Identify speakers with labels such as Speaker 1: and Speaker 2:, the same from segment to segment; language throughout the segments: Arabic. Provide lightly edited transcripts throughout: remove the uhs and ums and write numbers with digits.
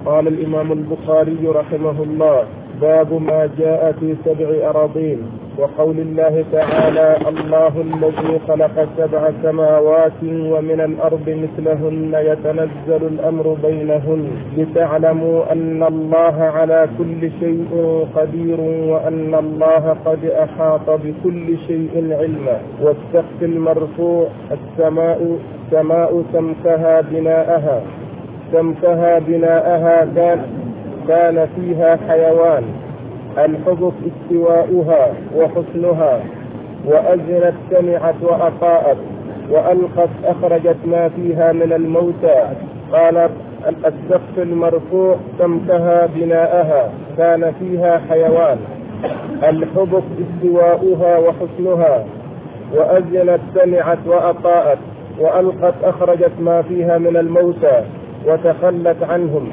Speaker 1: قال الإمام البخاري رحمه الله: باب ما جاء في 7 أراضين. وقول الله تعالى: الله الذي خلق 7 سماوات ومن الأرض مثلهن يتنزل الأمر بينهن لتعلموا أن الله على كل شيء قدير وأن الله قد أحاط بكل شيء علما. والسقف المرفوع السماء سمكها بناءها كان فيها حيوان. الحبك استواؤها وحسنها. وأذنت سمعت وأطاءت وألقت أخرجت ما فيها من الموتى. قال: السقف المرفوع سمكها بناءها كان فيها حيوان. الحبك استواؤها وحسنها. وأذنت سمعت وأطاءت وألقت أخرجت ما فيها من الموتى وتخلت عنهم.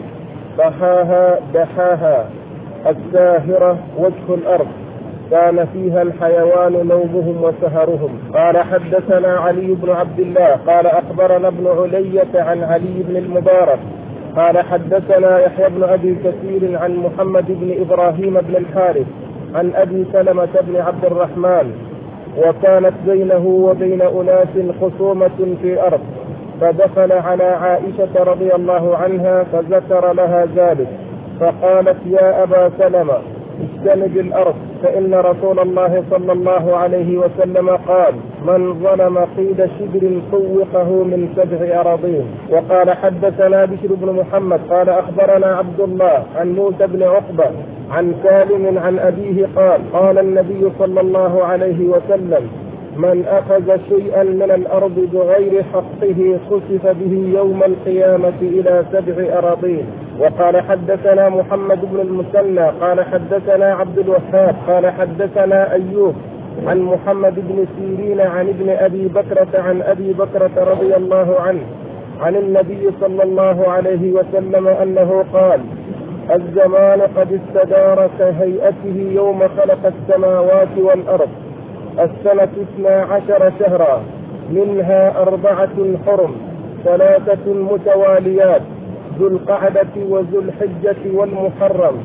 Speaker 1: دحاها الساهرة وجه الأرض كان فيها الحيوان نومهم وسهرهم. قال: حدثنا علي بن عبد الله قال أخبرنا ابن علية عن علي بن المبارك قال حدثنا يحيى بن أبي كثير عن محمد بن إبراهيم بن الحارث عن أبي سلمة بن عبد الرحمن: وكانت بينه وبين أناس خصومة في أرض، فدخل على عائشة رضي الله عنها فذكر لها ذلك، فقالت: يا أبا سلمة اجتنب الأرض، فإن رسول الله صلى الله عليه وسلم قال: من ظلم قيد شبر طوقه من 7 أراضين. وقال: حدثنا بشر بن محمد قال أخبرنا عبد الله عن موسى بن عقبة عن سالم عن أبيه قال النبي صلى الله عليه وسلم: من أخذ شيئا من الأرض بغير حقه خسف به يوم القيامة إلى 7 أراضين. وقال: حدثنا محمد بن المثنى قال حدثنا عبد الوهاب قال حدثنا أيوب عن محمد بن سيرين عن ابن أبي بكرة عن أبي بكرة رضي الله عنه عن النبي صلى الله عليه وسلم أنه قال: الزمان قد استدار كهيئته يوم خلق السماوات والأرض. السنة 12 شهرا، منها 4 حرم، 3 متواليات: ذو القعدة وذو الحجة والمحرم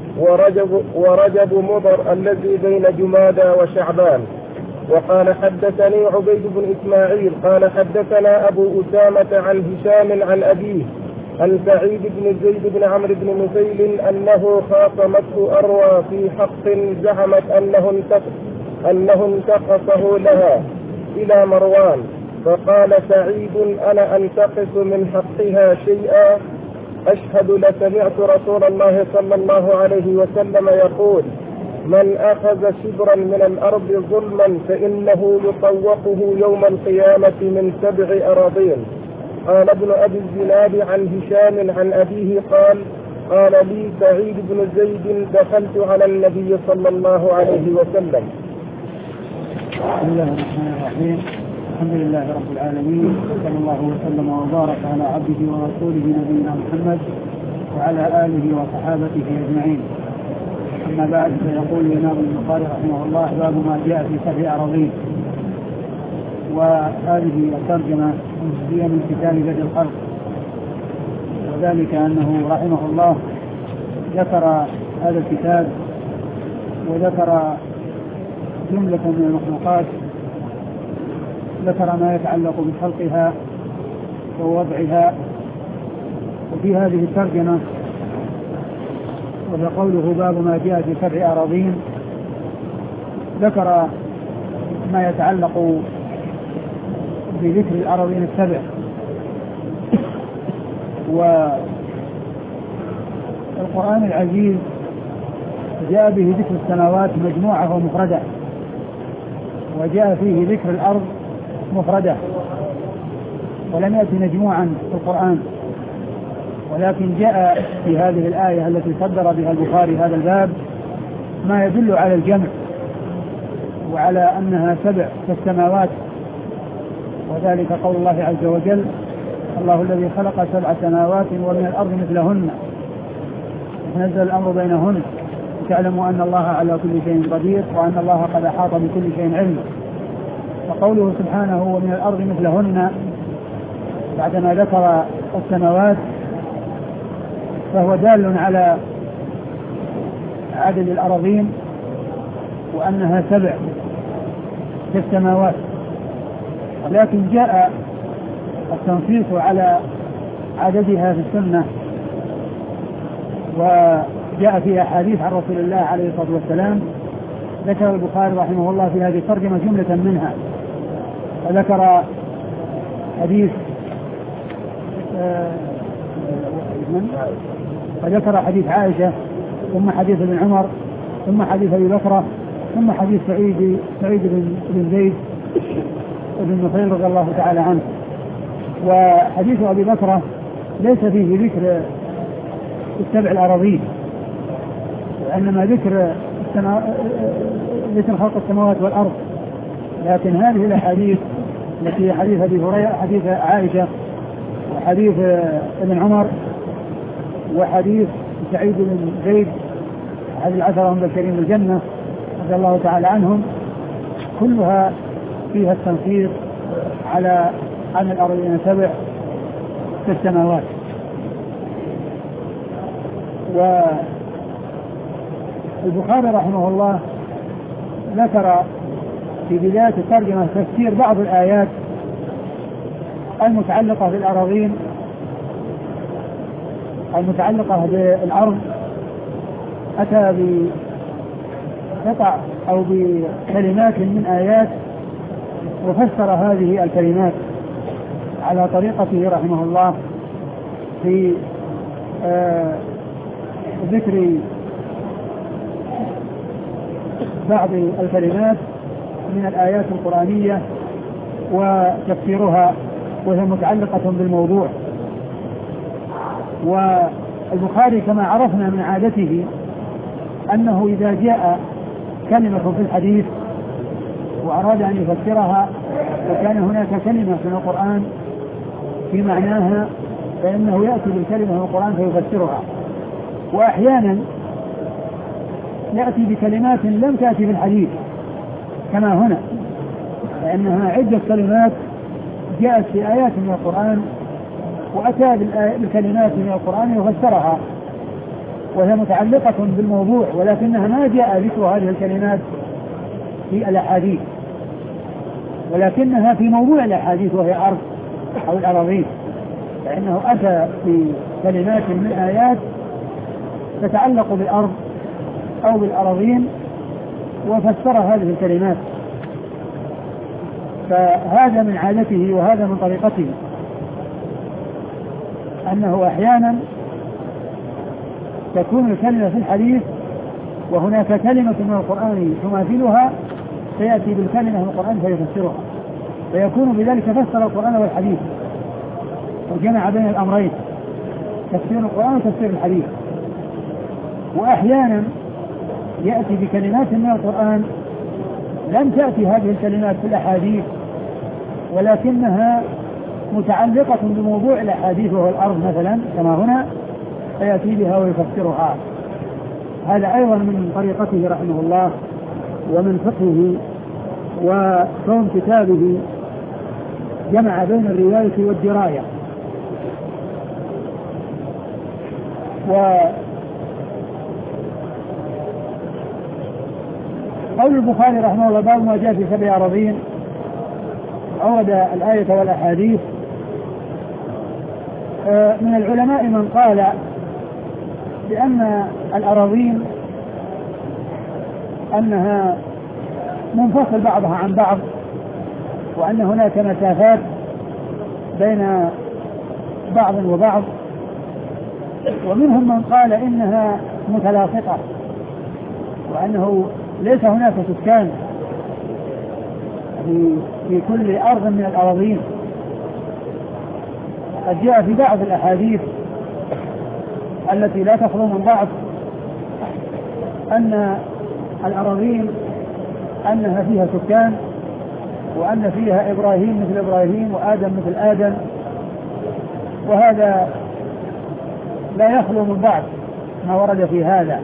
Speaker 1: ورجب مضر الذي بين جمادى وشعبان. وقال: حدثني عبيد بن إسماعيل قال حدثنا أبو أسامة عن هشام عن أبيه عن سعيد بن زيد بن عمرو بن نفيل أنه خاصمته أروى في حق زعمت أنه انتقصه لها إلى مروان، فقال سعيد: أنا أنتقص من حقها شيئا؟ أشهد لسمعت رسول الله صلى الله عليه وسلم يقول: من أخذ شبرا من الأرض ظلما فإنه يطوقه يوم القيامة من 7 أراضين. قال ابن أبي الزناد عن هشام عن أبيه قال لي سعيد بن زيد: دخلت على النبي صلى الله عليه وسلم.
Speaker 2: بسم الله الرحمن الرحيم. الحمد لله رب العالمين، صلى الله وسلم وبارك على عبده ورسوله نبينا محمد وعلى آله وصحابته أجمعين. أما بعد، فيقول الإمام البخاري رحمه الله: باب ما جاء في 7 أراضين. وهذه الترجمة هي من كتاب بدء الخلق، وذلك أنه رحمه الله ذكر هذا الكتاب وذكر جملة من المخلوقات، ذكر ما يتعلق بخلقها ووضعها. وفي هذه الترجمة وقوله باب ما جاء في 7 أراضين ذكر ما يتعلق بذكر الأراضين ال7. والقرآن العزيز جاء به ذكر السماوات مجموعة ومفردة، وجاء فيه ذكر الأرض مفردة، ولم يأتي مجموعا في القرآن. ولكن جاء في هذه الآية التي صدر بها البخاري هذا الباب ما يدل على الجمع وعلى أنها 7 كالسماوات، وذلك قول الله عز وجل: الله الذي خلق 7 سماوات ومن الأرض مثلهن يتنزل الأمر بينهن تعلموا أن الله على كل شيء قدير وأن الله قد أحاط بكل شيء علما. وقوله سبحانه: ومن الأرض مثلهن، بعدما ذكر السماوات فهو دال على عدد الأراضين وأنها 7 في السماوات، ولكن جاء التنصيص على عددها في السنة، وجاء في أحاديث عن رسول الله عليه الصلاة والسلام. ذكر البخاري رحمه الله في هذه الترجمة جملة منها، فذكر حديث حديث عائشة، ثم حديث ابن عمر، ثم حديث أبي بكر، ثم حديث سعيد بن زيد بن نفيل رضي الله تعالى عنه. وحديث أبي بكر ليس فيه ذكر 7 الأراضين، وإنما ذكر خلق السماوات والأرض. لكن هذه الأحاديث التي حديث أبي هريرة، حديث عائشة، وحديث ابن عمر، وحديث سعيد بن زيد أحد العشرة المبشرين بالجنة رضي الله تعالى عنهم، كلها فيها التنصيص على أن الأراضين 7 في السماوات. والبخاري رحمه الله ذكر في بداية الترجمة تفسير بعض الآيات المتعلقة بالأراضين، المتعلقة بالأرض، أتى بقطع أو بكلمات من آيات وفسر هذه الكلمات على طريقته رحمه الله في ذكر بعض الكلمات من الآيات القرآنية وتفسيرها، وهي متعلقة بالموضوع. والبخاري كما عرفنا من عادته أنه إذا جاء كلمة في الحديث وأراد أن يفسرها وكان هناك كلمة في القرآن في معناها، فإنه يأتي بالكلمة في القرآن فيفسرها. وأحيانا يأتي بكلمات لم تأتي في الحديث كما هنا، لأنها عدة كلمات جاءت في آيات من القرآن وأتى بالكلمات من القرآن يفسرها، وهي متعلقة بالموضوع، ولكنها ما جاء ذكر هذه الكلمات في الأحاديث، ولكنها في موضوع الأحاديث وهي أرض أو الأراضين، فإنه أتى بكلمات من آيات تتعلق بالأرض أو بالأراضين وفسر هذه الكلمات. فهذا من عادته وهذا من طريقته، أنه أحيانا تكون الكلمة في الحديث وهناك كلمة من القرآن تماثلها، فيأتي بالكلمة من القرآن فيفسرها، فيكون بذلك فسر القرآن والحديث وجمع بين الأمرين، تفسير القرآن وتفسير الحديث. وأحيانا يأتي بكلمات من القرآن لم تأتي هذه الكلمات في الأحاديث، ولكنها متعلقة بموضوع الأحاديث وهو الأرض مثلا كما هنا، فيأتي بها ويفسرها. هذا أيضا من طريقته رحمه الله ومن فقهه، وكون كتابه جمع بين الرواية والدراية. قول البخاري رحمه الله باب ما جاء في 7 أراضين، أورد الآية والأحاديث. من العلماء من قال بأن الأراضين أنها منفصل بعضها عن بعض، وأن هناك مسافات بين بعض وبعض، ومنهم من قال إنها متلاصقة، وأنه ليس هناك سكان في كل أرض من الأراضين. قد جاء في بعض الأحاديث التي لا تخلو من ضعف أن الأراضين أنها فيها سكان، وأن فيها إبراهيم مثل إبراهيم وآدم مثل آدم، وهذا لا يخلو من ضعف ما ورد في هذا.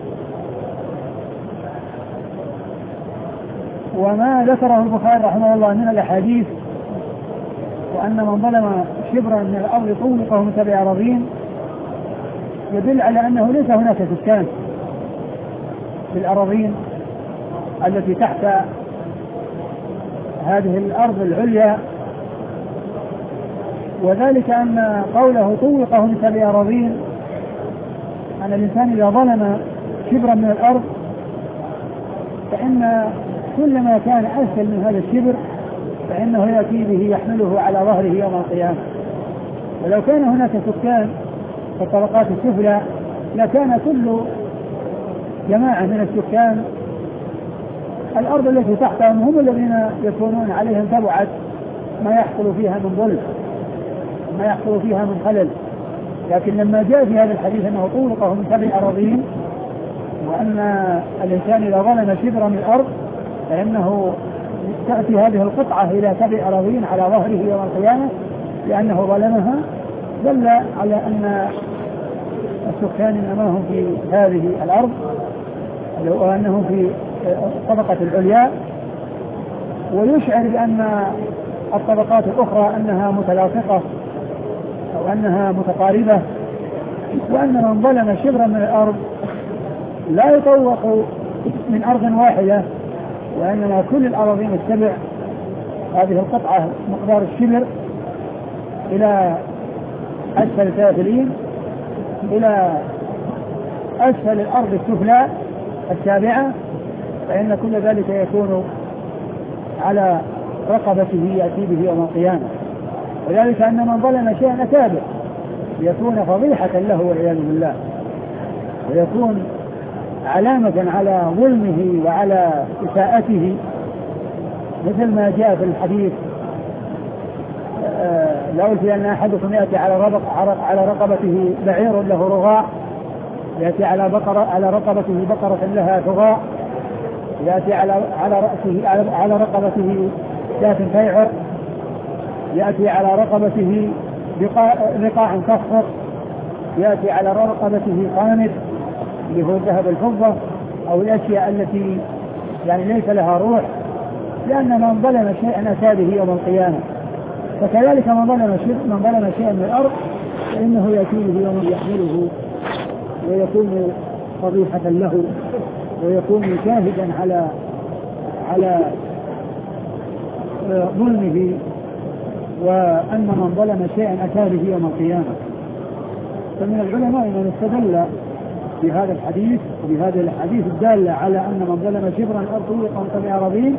Speaker 2: وما ذكره البخاري رحمه الله من الأحاديث وأن من ظلم شبرا من الأرض طوقه من 7 أراضين، يدل على أنه ليس هناك سكان في الأراضين التي تحت هذه الأرض العليا، وذلك أن قوله طوقه من 7 أراضين، أن الإنسان إذا ظلم شبرا من الأرض فإن كل ما كان أسفل من هذا الشبر فإنه يأتي به يحمله على ظهره يوم القيامة. ولو كان هناك سكان في الطبقات السفلى لكان كل جماعة من السكان الأرض التي تحتهم هم الذين يكونون عليهم تبعد ما يحصل فيها من ظلم، ما يحصل فيها من خلل. لكن لما جاء في هذا الحديث أنه طوقه من 7 أراضين، وأن الإنسان إذا ظلم شبرا من الأرض فإنه تأتي هذه القطعة إلى 7 أراضين على ظهره يوم القيامة لأنه ظلمها، دل على أن السكان إنما هم في هذه الأرض وأنهم في الطبقة العليا، ويشعر بأن الطبقات الأخرى أنها متلاصقة أو أنها متقاربة، وأن من ظلم شبرا من الأرض لا يطوق من أرض واحدة، وإنما كل الأراضين السبع هذه القطعة مقدار الشبر إلى أسفل سافلين إلى أسفل الأرض السفلى 7، فإن كل ذلك يكون على رقبته يأتي به يوم القيامة. وذلك أن من ظلم شيئا أكابر يكون فضيحة له والعياذ بالله، ويكون علامة على ظلمه وعلى إساءته، مثل ما جاء في الحديث لو أن أحدكم يأتي على رقبته بعير له رغاء، يأتي على رقبته بقرة لها ثغاء، يأتي على رقبته شاة فيعر، يأتي على رقبته رقاع كفر، يأتي على رقبته قامت اللي هو الذهب الفضة أو الأشياء التي يعني ليس لها روح، لأن من ظلم شيئا أتى به يوم القيامة. فكذلك من ظلم شيئا من الأرض فإنه يأتي به يوم يحمله ويكون فضيحة له، ويكون شاهدا على ظلمه، وأن من ظلم شيئا أتى به يوم القيامة. فمن العلماء من استدل بهذا الحديث وبهذه الحديث الدالة على أن من ظلم شبرا الأرض طوقا 7 أراضين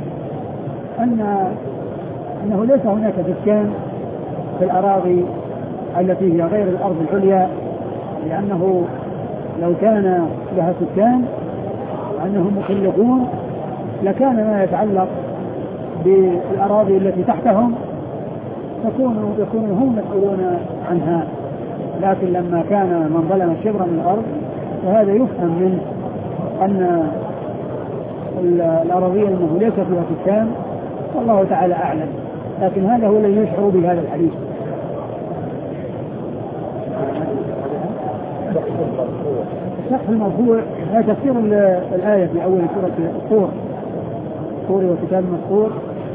Speaker 2: أنه ليس هناك سكان في الأراضي التي هي غير الأرض العليا، لأنه لو كان لها سكان أنهم مخلقون لكان ما يتعلق بالأراضي التي تحتهم يكونوا هم مسؤولون عنها. لكن لما كان من ظلم شبرا من الأرض فهذا يفهم منه أن الأراضي أنه ليس فيها سكان، والله تعالى أعلم. لكن هذا هو الذي يشعر بهذا الحديث. السقف المرفوع هذا تفسير الآية في أول سورة الطور، الطور وكتاب مسطور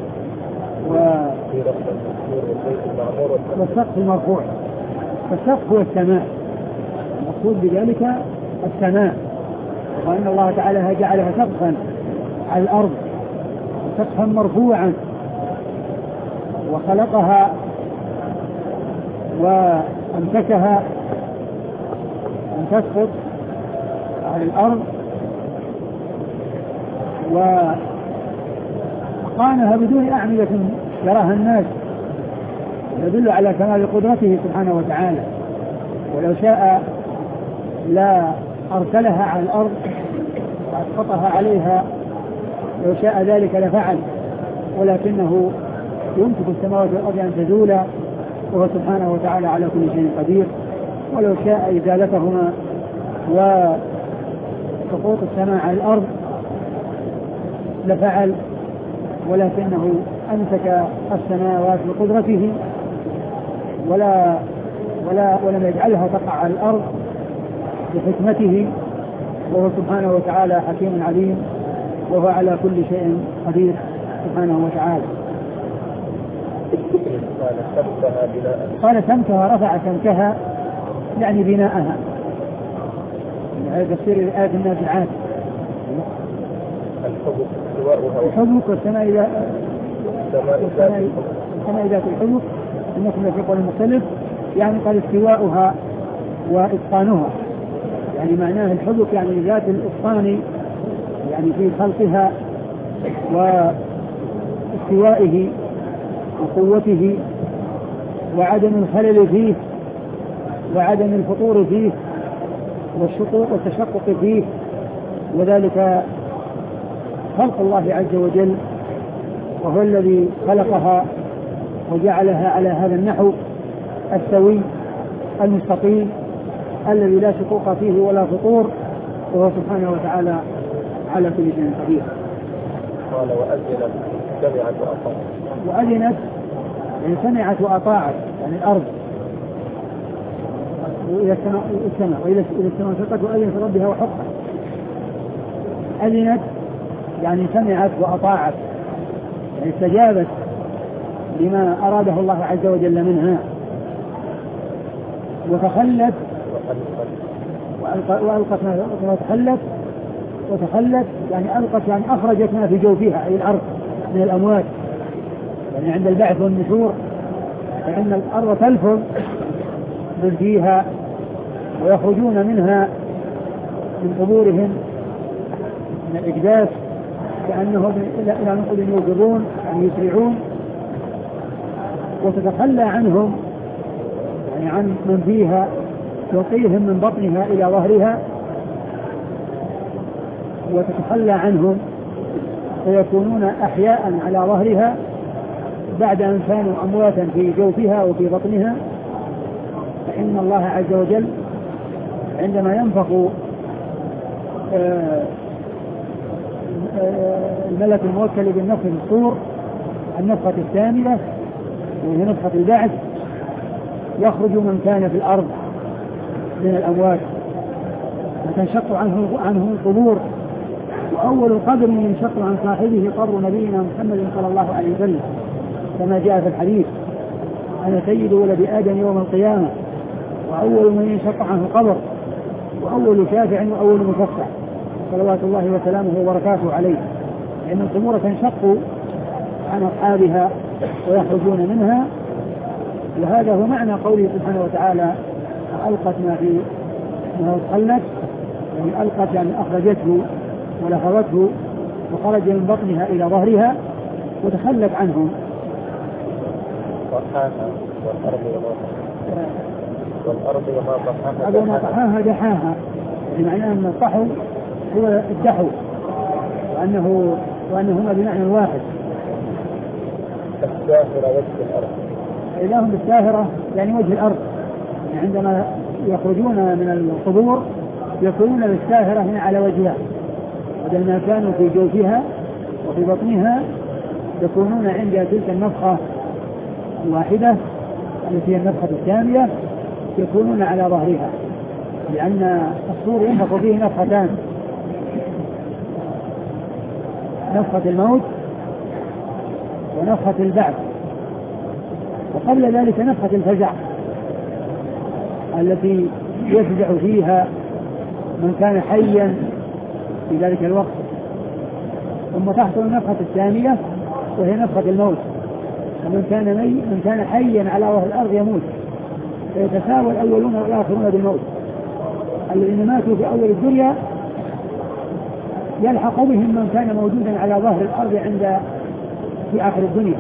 Speaker 2: والسقف المرفوع. فالسقف هو السماء، المقصود بذلك السماء، وأن الله تعالى جعلها سقفا على الأرض، سقفا مرفوعا، وخلقها وأمسكها أن تسقط على الأرض، وقانها بدون أعمدة يراها الناس، يدل على كمال قدرته سبحانه وتعالى. ولو شاء لا أرسلها على الأرض وأسقطها عليها، لو شاء ذلك لفعل، ولكنه يمسك السماوات والأرض أن تزولا، وهو سبحانه وتعالى على كل شيء قدير. ولو شاء إزالتهما وسقوط السماء على الأرض لفعل، ولكنه أمسك السماوات بقدرته ولم يجعلها تقع على الأرض بحكمته، وهو سبحانه وتعالى حكيم عليم، وهو على كل شيء قدير سبحانه وتعالى. قال سمكها، رفع سمكها يعني بناءها، هذا تفسير آية النازعات. الحبك والسماء ذات الحبك إنكم لفي قول مختلف، يعني قال استواؤها وإتقانها، يعني معناه الحبك يعني ذات الإتقان، يعني في خلقها واستوائه وقوته وعدم الخلل فيه وعدم الفطور فيه والتشقق فيه، وذلك خلق الله عز وجل، وهو الذي خلقها وجعلها على هذا النحو السوي المستقيم الذي لا شقوق فيه ولا فطور، وهو سبحانه وتعالى على كل شيء قدير.
Speaker 1: قال وأذنت سمعت وأطاعت.
Speaker 2: وأذنت يعني سمعت وأطاعت، يعني الأرض وإلى السماء وإلى السماء شقت وأذنت ربها وحقت. أذنت يعني سمعت وأطاعت، يعني استجابت لما أراده الله عز وجل منها، وتخلت وألقت ما وتخلت يعني ألقت يعني أخرجت ما في جوفها أي الأرض من الأموات، يعني عند البعث والنشور فإن الأرض تلفظ من فيها ويخرجون منها من قبورهم من الإجداث كأنهم إلى نقل يوجبون يعني يسرعون، وتتخلى عنهم يعني عن من فيها تلقيهم من بطنها إلى ظهرها وتتخلى عنهم فيكونون أحياء على ظهرها بعد أن كانوا أمواتا في جوفها وفي بطنها. فإن الله عز وجل عندما ينفخ الملك الموكل بالنفخ في الصور النفخة الثانية وهي نفخة البعث، يخرج من كان في الأرض من الأموات وتنشق عنه القبور، وأول قبر ينشق عن صاحبه قبر نبينا محمد صلى الله عليه وسلم كما جاء في الحديث: أنا سيد ولد آدم يوم القيامة، وأول من ينشق عنه قبر، وأول شافع وأول مشفع صلوات الله وسلامه وبركاته عليه، لأن القبور تنشق عن أصحابها ويخرجون منها. وهذا هو معنى قوله سبحانه وتعالى: ألقت ما في أنها تخلت، يعني ألقت يعني أخرجته ولفظته وخرج من بطنها إلى ظهرها وتخلت عنهم. والأرض وما طحاها دحاها، بمعنى أن الطحو هو الدحو وأنهما بمعنى واحد.
Speaker 1: الساهرة وجه الأرض،
Speaker 2: إذا هم بالساهرة يعني وجه الأرض، يعني عندما يخرجون من القبور يكونون بالساهرة هنا على وجهها، بدل ما كانوا في جوفها وفي بطنها يكونون عند تلك النفخة الواحدة التي هي النفخة الثانية يكونون على ظهرها، لأن الصور ينفخ فيه نفختان: نفخة الموت ونفخة البعث، وقبل ذلك نفخة الفزع التي يفزع فيها من كان حيا في ذلك الوقت. ثم تحصل النفخة الثانية وهي نفخة الموت، ومن كان حيا على وجه الأرض يموت، فيتساوى الأولون والآخرون بالموت. الذين ماتوا في أول الدنيا يلحق بهم من كان موجودا على ظهر الأرض في آخر الدنيا،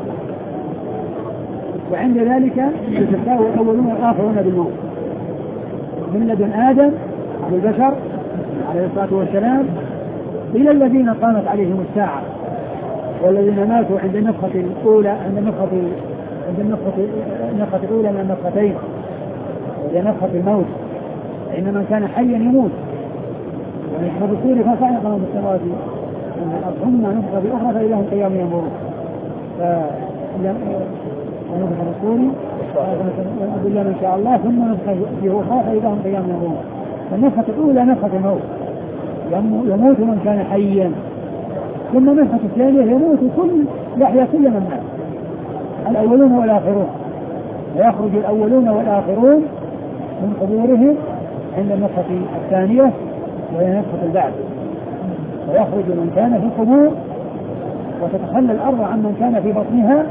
Speaker 2: وعند ذلك يتساوى الأولون والآخرون بالموت، من لدن آدم على البشر عليه الصلاة والسلام إلى الذين قامت عليهم الساعة، والذين ماتوا عند النفخة الأولى عند النفخة الأولى من النفختين وهي نفخة الموت، فإن من كان حيا يموت. ونفخ بالصور فصعق من في السماوات والأرض ثم نفخ بأخرى فإذا هم قيام ينظرون. ونفخ بالصور بالله إن شاء الله ثم نفخ بأخرى فإذا هم قيام ينظرون. فالنفخة الأولى نفخة الموت، يموت من كان حيا، ثم النفخة الثانية يموت يحيا كل من مات، الأولون والآخرون، ويخرج الأولون والآخرون من قبورهم عند النفخة الثانية وهي نفخة البعث، ويخرج من كان في القبور وتتخلى الأرض عن من كان في بطنها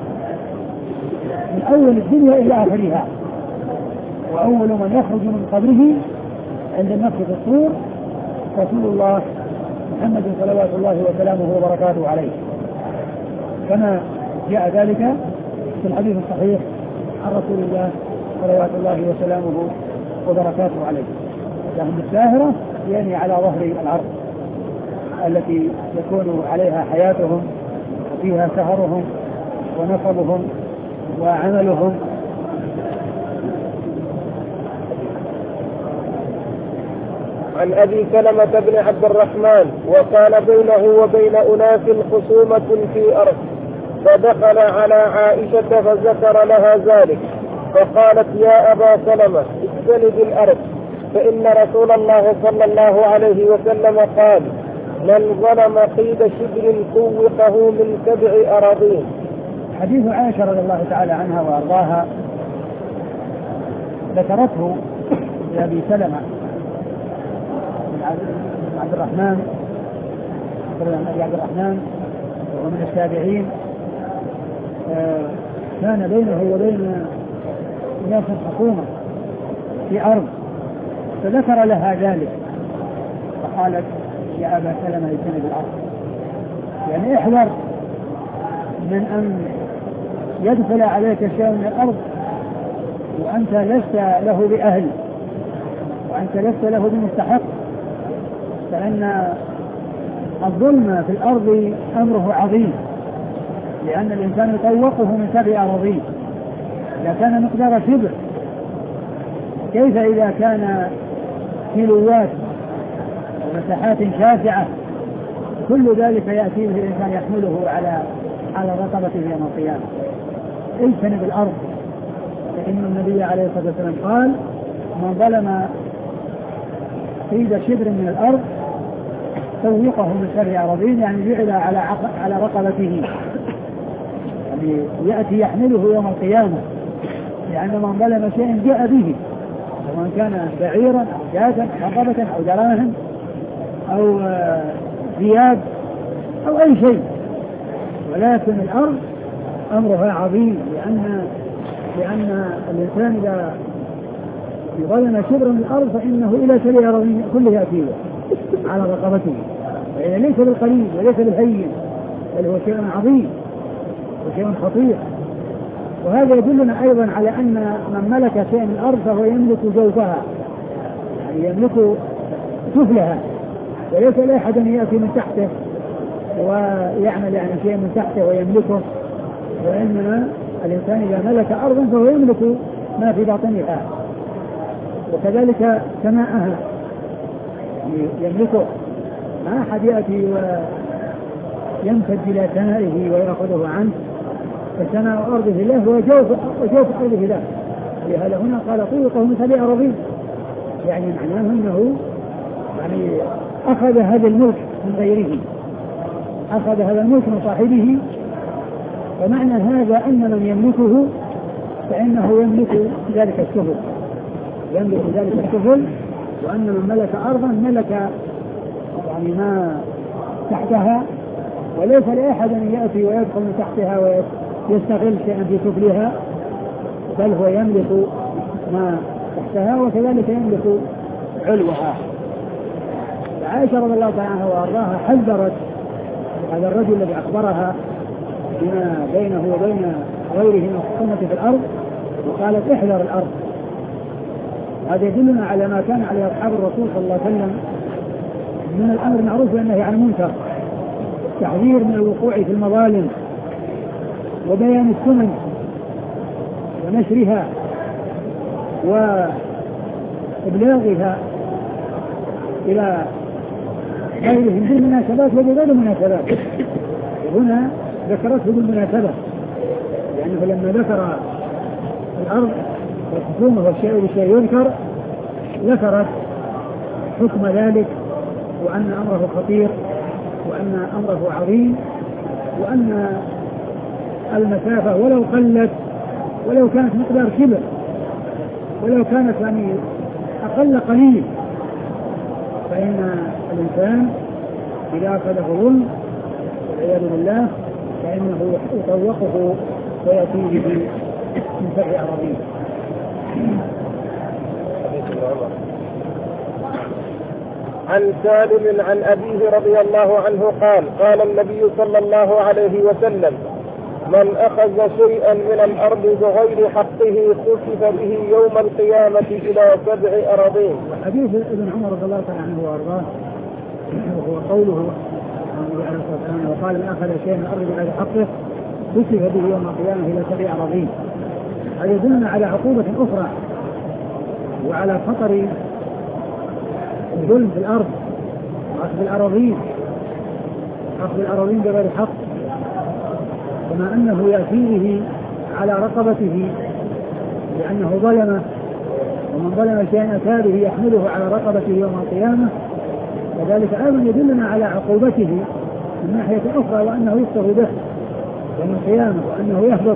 Speaker 2: من أول الدنيا إلى آخرها. وأول من يخرج من قبره عند النفخ في الصور رسول الله محمد صلوات الله وسلامه وبركاته عليه، كما جاء ذلك في الحديث الصحيح عن رسول الله صلوات الله وسلامه وبركاته عليه. لهم الساهرة يعني على ظهر الأرض التي يكون عليها حياتهم وفيها سهرهم ونصبهم وعملهم.
Speaker 1: عن أبي سلمة بن عبد الرحمن وكان بينه وبين أناس خصومة في أرض، فدخل على عائشة فذكر لها ذلك، فقالت يا أبا سلمة اجتنب الأرض، فإن رسول الله صلى الله عليه وسلم قال من ظلم قيد شبر طوقه من 7 أراضين.
Speaker 2: حديث عائشة رضي الله تعالى عنها وأرضاها ذكرته لأبي سلمة بن عبد الرحمن وهو من التابعين، كان بينه وبين ناس حكومة في أرض، فذكر لها ذلك فقالت يا أبا سلمة اجتنب الأرض، يعني احذر من أن يدخل عليك شيء من الأرض وأنت لست له بأهل وأنت لست له بمستحق، فإن الظلم في الأرض أمره عظيم، لأن الإنسان يطوقه من 7 أراضين. إذا كان مقدار شبر كيف إذا كان كيلوات ومساحات شاسعة؟ كل ذلك يأتي به الإنسان يحمله على رقبته يوم القيامة. اجتنب الأرض، فإن النبي عليه الصلاة والسلام قال من ظلم قيد شبر من الأرض توقه من 7 أراضين، يعني جعل على رقبته، يعني يأتي يحمله يوم القيامة، لأن من ظلم شيء جاء به، سواء كان بعيرا أو جادا أو حقبة أو دراهم أو ثياب أو أي شيء. ولكن الأرض أمرها عظيم، لأن الإنسان إذا ظلم شبر من الأرض فإنه إلى 7 أراضين كلها يأتيه على رقبته، فإذا ليس بالقليل وليس بالهين، بل هو شيء عظيم وشيء خطير. وهذا يدلنا أيضا على أن من ملك شيء من الأرض فهو يملك جوفها، يعني يملك سفلها، وليس لأحد يأتي من تحته ويعمل يعني شيء من تحته ويملكه، وإنما الإنسان إذا ملك أرضا فهو يملك ما في باطنها، وكذلك سماءها يملكه. ما أحد يأتي ويمتد إلى سمائه ويأخذه عنه، فسماء أرضه له وجوف أرضه له. لهذا هنا قال طوقه من 7 أراضين، يعني معناه أنه يعني أخذ هذا الملك من غيره، أخذ هذا الملك من صاحبه. ومعنى هذا أن من يملكه فإنه يملك ذلك السفل، يملك ذلك السفل، وأن من ملك أرضا ملك يعني ما تحتها، وليس لأحد أن يأتي ويدخل من تحتها ويستغل شيئا في سفلها، بل هو يملك ما تحتها وكذلك يملك علوها. عائشة رضي الله عنها وأرضاها حذرت هذا الرجل الذي أخبرها بما بينه وبين غيره من الحكومة في الأرض، وقالت احذر الأرض. هذا يدلنا على ما كان عليه أصحاب الرسول صلى الله عليه وسلم من الأمر المعروف والنهي عن المنكر، تحذير من الوقوع في المظالم وبيان السنن ونشرها وإبلاغها إلى غيرهم بالمناسبات وبغير المناسبات. هنا ذكرته بالمناسبة، لأنه لما ذكر الأرض والحكومة والشيء بالشيء يذكر، ذكرت حكم ذلك وأن أمره خطير وأن أمره عظيم، وأن المسافة ولو قلت ولو كانت مقدار كبر ولو كانت يعني أقل قليل، فإن الإنسان إذا أخذه ظلم والعياذ بالله فإنه يطوقه ويأتيه من 7 أراضين.
Speaker 1: عن سالم عن أبيه رضي الله عنه قال قال النبي صلى الله عليه وسلم: من أخذ شيئا من الأرض بغير حقه خسف به يوم القيامة إلى 7 أراضين.
Speaker 2: حديث ابن عمر رضي الله تعالى عنه وأرضاه وهو قوله عليه الصلاة والسلام: وقال من أخذ شيئا من الأرض بغير حقه خسف به يوم القيامة إلى 7 أراضين. هذا يدلنا على عقوبة أخرى وعلى خطر الظلم في الأرض وأخذ الأراضين، أخذ الأراضين بغير حق، كما أنه يأتيه على رقبته لأنه ظلمه، ومن ظلم شيئا أتى به يحمله على رقبته يوم القيامة. وذلك أيضا يدلنا على عقوبته من ناحية أخرى، وأنه يخسف به يوم القيامة، وأنه يهبط،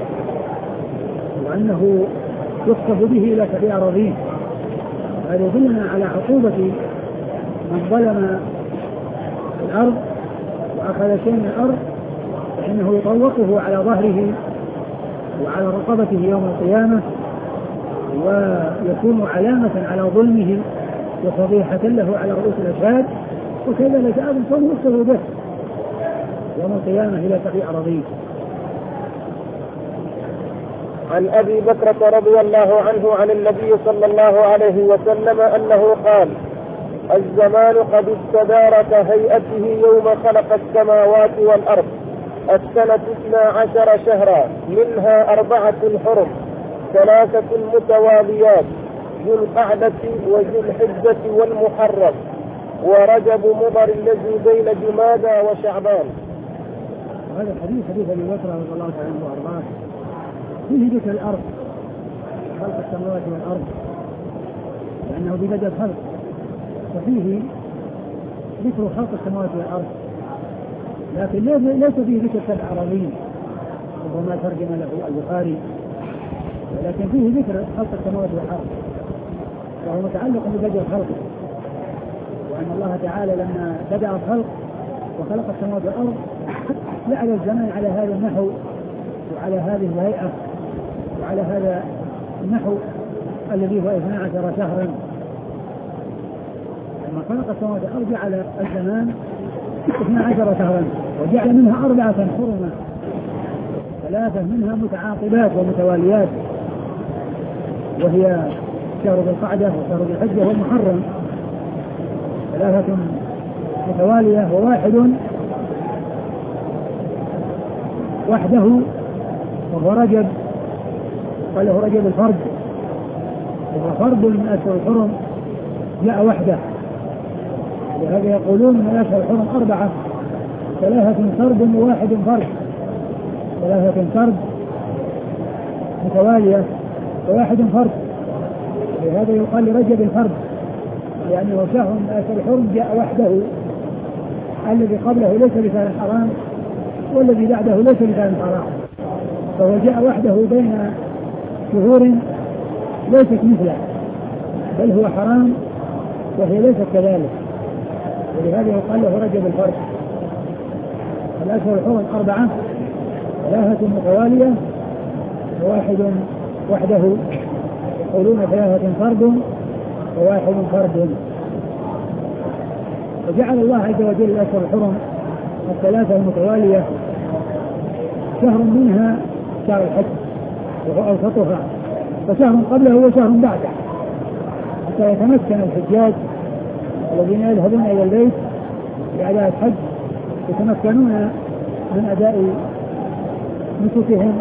Speaker 2: وأنه يخسف به إلى 7 أراضين. هذا يدلنا على عقوبة من ظلم الأرض وأخذ شيء من الأرض، فإنه يطوقه على ظهره وعلى رقبته يوم القيامة، ويكون علامة على ظلمه وفضيحة له على رؤوس الأشهاد. وكذلك أيضا كونه يخسف به يوم القيامة إلى 7 أراضين.
Speaker 1: عن أبي بكرة رضي الله عنه عن النبي صلى الله عليه وسلم أنه قال: الزمان قد استدار كهيئته يوم خلق السماوات والأرض، السنة 12 شهرا، منها 4 حرم، 3 متواليات، ذو القعدة وذو الحجة والمحرم، ورجب مضر الذي بين جمادى وشعبان.
Speaker 2: هذا الحديث حديث أبي بكر رضي الله عنه وأرضاه فيه ذكر الأرض، خلق السماوات والأرض، لأنه ببدأ الخلق، وفيه ذكر خلق السماوات والأرض، لكن ليس فيه ذكر 7 أراضين وهو ما ترجم له البخاري، ولكن فيه ذكر خلق السماوات والأرض وهو متعلق ببدء الخلق، وأن الله تعالى لما بدأ الخلق وخلق السماوات والأرض جعل الزمان على هذا النحو وعلى هذه الهيئة وعلى هذا النحو الذي هو 12 شهرا. لما خلق السماوات والأرض جعل الزمان 12 شهرا، وجعل منها 4 حرما، 3 منها متعاقبات ومتواليات، وهي شهر ذي القعدة وشهر ذي الحجة والمحرم، 3 متوالية، وواحد وحده وهو رجب، قال له رجب الفرد، وهو فرد من أشهر الحرم جاء وحده، ولهذا يقولون من أشهر الحرم 4، 3 فرد وواحد فرد، 3 فرد متوالية وواحد فرد، ولهذا يقال لرجب الفرد لأنه شهر من أشهر الحرم جاء وحده، الذي قبله ليس بشهر حرام والذي بعده ليس بشهر حرام، فهو جاء وحده بين شهور ليست مثله، بل هو حرام وهي ليست كذلك، ولهذا يقال له رجب الفرد. الأشهر الحرم 4، 3 متوالية وواحد وحده، يقولون 3 فرد وواحد فرد. وجعل الله عز وجل الأشهر الحرم 3 المتوالية شهر منها شهر الحج وهو أوسطها، وشهر قبله وشهر بعده، حتى يتمكن الحجاج الذين يذهبون إلى البيت لأداء الحج يتمكنون من أداء نسكهم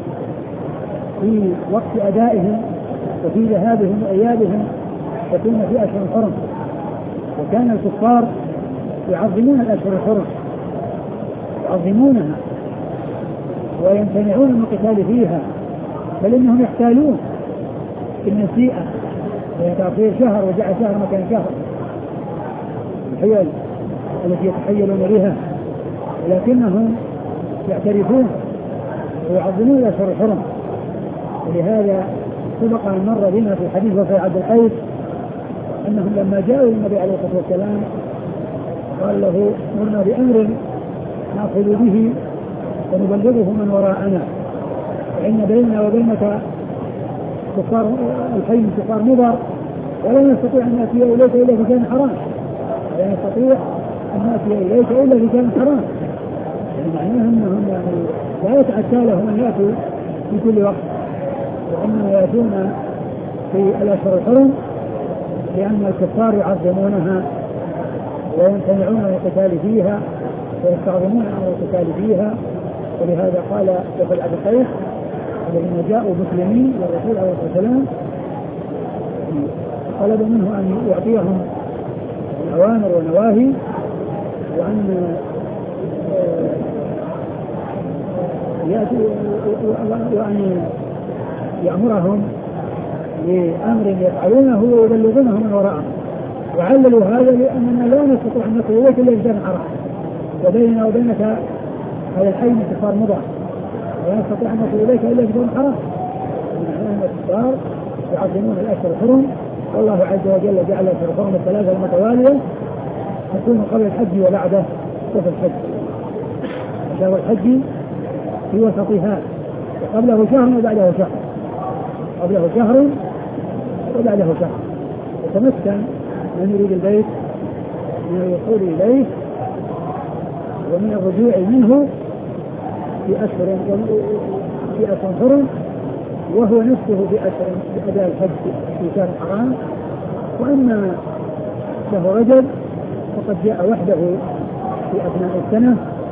Speaker 2: في وقت أدائهم وفي ذهابهم وإيابهم، يكون في أشهر الحرم. وكان الكفار يعظمون الأشهر الحرم، يعظمونها ويمتنعون من القتال فيها، بل إنهم يحتالون في النسيئة ويتعطيه شهر وجاء شهر مكان شهر، الحيل التي يتحيلون بها، ولكنهم يعترفون ويعظمون الأشهر الحرم. ولهذا سبق أن مر بنا في الحديث وفي عبد القيس أنهم لما جاءوا النبي عليه الصلاة والسلام قال له مرنا بأمر نأخذ به ونبلغه من وراءنا، فإن بيننا وبينك كفار الحي كفار مضر، ولا نستطيع أن نأتي إليك إلا في كان حرام، لا نستطيع أن نأتي إليك إلا في كان حرام. يعني معناها أنهم يعني لا يتأتى لهم أن يأتوا في كل وقت، وإنما يأتون في الأشهر الحرم لأن الكفار يعظمونها ويمتنعون عن القتال فيها ويستعظمون عن القتال فيها. ولهذا قال وفد أبي قيس الذين جاءوا مسلمين للرسول عليه الصلاة والسلام طلب منه أن يعطيهم الأوامر والنواهي، وأن وأن يأمرهم بأمر يفعلونه ويبلغونه من وراءهم. وعللوا هذا لأننا لا نستطيع أن نصل إليك إلا إنسان حرام، وبيننا وبينك هذا الحي من كفار مضر، ولا نستطيع أن نصل إليك إلا إنسان حرام. معناه الكفار يعظمون الأشهر الحرم، والله عز وجل جعل الأشهر الحرم الثلاثة المتوالية تكون قبل الحج وبعده وفي الحج. شهر الحج في وسطها، وقبله شهر وبعده شهر، قبله شهر وبعده شهر. يتمكن من يريد البيت من الوصول إليه ومن الرجوع منه في أشهر حرم، وهو نفسه في أشهر بأداء الحج في شهر حرام. وأما شهر رجب فقد جاء وحده في أثناء السنة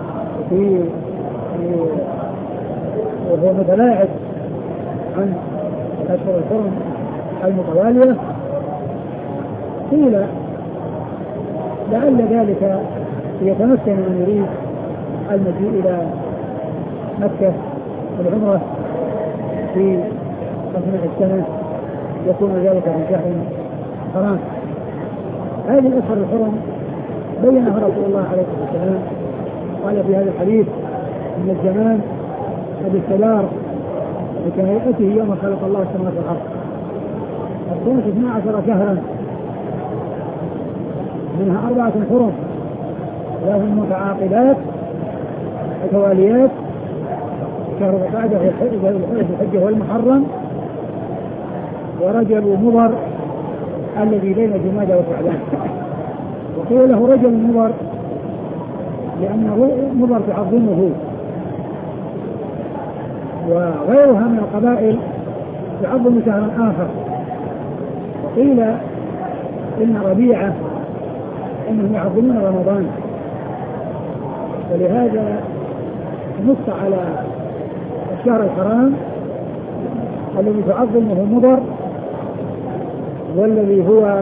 Speaker 2: وهو متلاعب عن الأشهر الحرم المتوالية. قيل لعل ذلك يتمكن من يريد المجيء إلى مكة والعمرة في أثناء السنة يكون ذلك في شهر حرام. هذه الأشهر الحرم بينها رسول الله عليه الصلاة والسلام، قال في هذا الحديث إن الزمان قد استدار بكهيئته يوم خلق الله السماوات والأرض. السنة 12 شهرا، منها 4 حرم لهم متعاقبات وتواليات، شهر القعدة والحجة والمحرم ورجب مضر الذي بين جمادى وشعبان. وقيل له رجب مضر لأنه مضر تعظمه، وغيرها من القبائل تعظم شهرا آخر. وقيل إن ربيعة إنهم يعظمون رمضان، ولهذا نص على الشهر الحرام الذي تعظمه مضر، والذي هو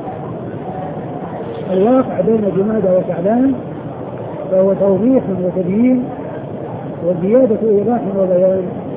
Speaker 2: الواقع بين جمادى وشعبان، فهو توضيح وتبيين وزيادة إيضاح وبيان.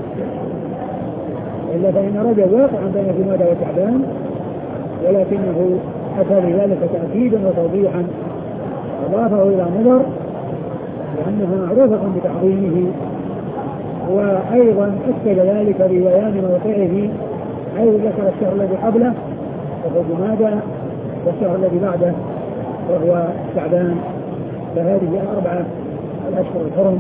Speaker 2: إلا فإن رجب واقع بين جمادى وشعبان، ولكنه أتى بذلك تأكيدا وتوضيحا، أضافه إلى مضر لأنها معروفة بتعظيمه، وأيضا أكد ذلك ببيان موقعه، حيث ذكر الشهر الذي قبله وهو جمادى، والشهر الذي بعده وهو شعبان. فهذه 4 الأشهر الحرم.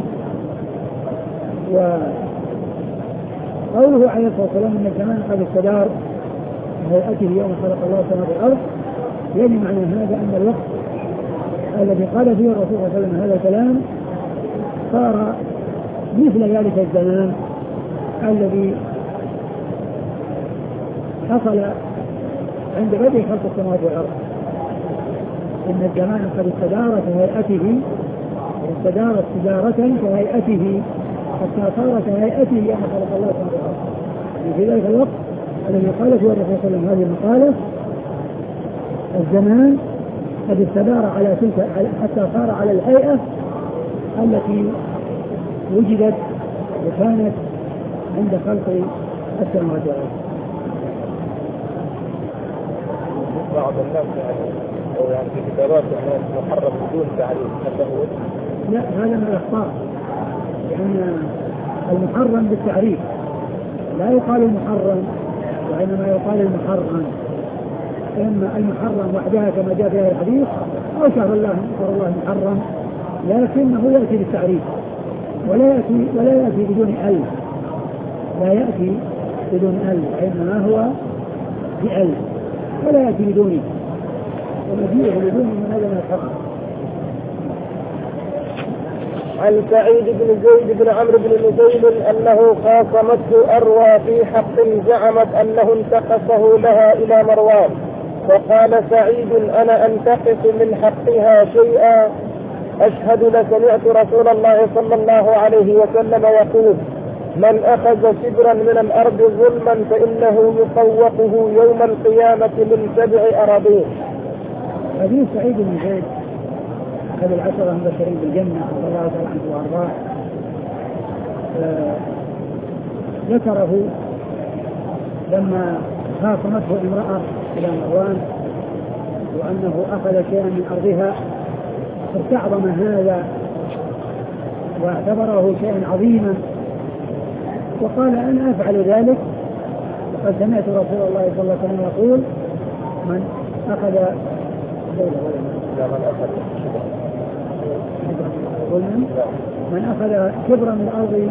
Speaker 2: وقوله عليه الصلاة والسلام إن الزمان قد استدار هيئته يوم خلق الله السماوات والأرض، يعني معنى هذا أن الوقت الذي قال فيه الرسول صلى الله عليه وسلم هذا الكلام صار مثل ذلك الزمان الذي حصل عند بدء خلق السماوات والأرض. إن الزمان قد استدار كهيئته، استدار استدارة كهيئته حتى صار كهيئته يوم خلق الله السماوات والأرض. في ذلك الوقت الذي قال فيه الرسول صلى الله عليه وسلم هذه المقالة الزمان قد استدار على تلك حتى صار على الهيئة التي وجدت وكانت عند خلق السماوات والأرض.
Speaker 1: بعض الناس أو يعني في كتابات الناس محرم بدون تعريف،
Speaker 2: لا هذا من الأخطاء، لأن المحرم بالتعريف لا يقال المحرم، وإنما يقال المحرم. إما المحرم وحدها كما جاء في هذا الحديث أو شهر الله المحرم، لكنه يأتي بالتعريف ولا يأتي بدون ال، لا يأتي بدون ال، وإنما هو بال ولا يأتي بدونه، ومجيئه بدونه من هذا ما يتحقق.
Speaker 1: عن سعيد بن زيد بن عمرو بن نزيل أنه خاصمته أروى في حق زعمت أنه انتقصه لها إلى مروان، فقال سعيد أنا أنتقص من حقها شيئا؟ أشهد لسمعت رسول الله صلى الله عليه وسلم يقول من أخذ شبرا من الأرض ظلما فإنه يطوقه يوم القيامة من 7 أراضين.
Speaker 2: حديث سعيد بن زيد أحد العشرة المبشرين بالجنة رضي الله تعالى عنه وأرضاه، ذكره لما خاصمته امرأة إلى مروان وأنه أخذ شيئا من أرضها، فاستعظم هذا واعتبره شيئا عظيما وقال أنا أفعل ذلك، وقد سمعت رسول الله صلى الله عليه وسلم يقول من أخذ شبرا من الأرض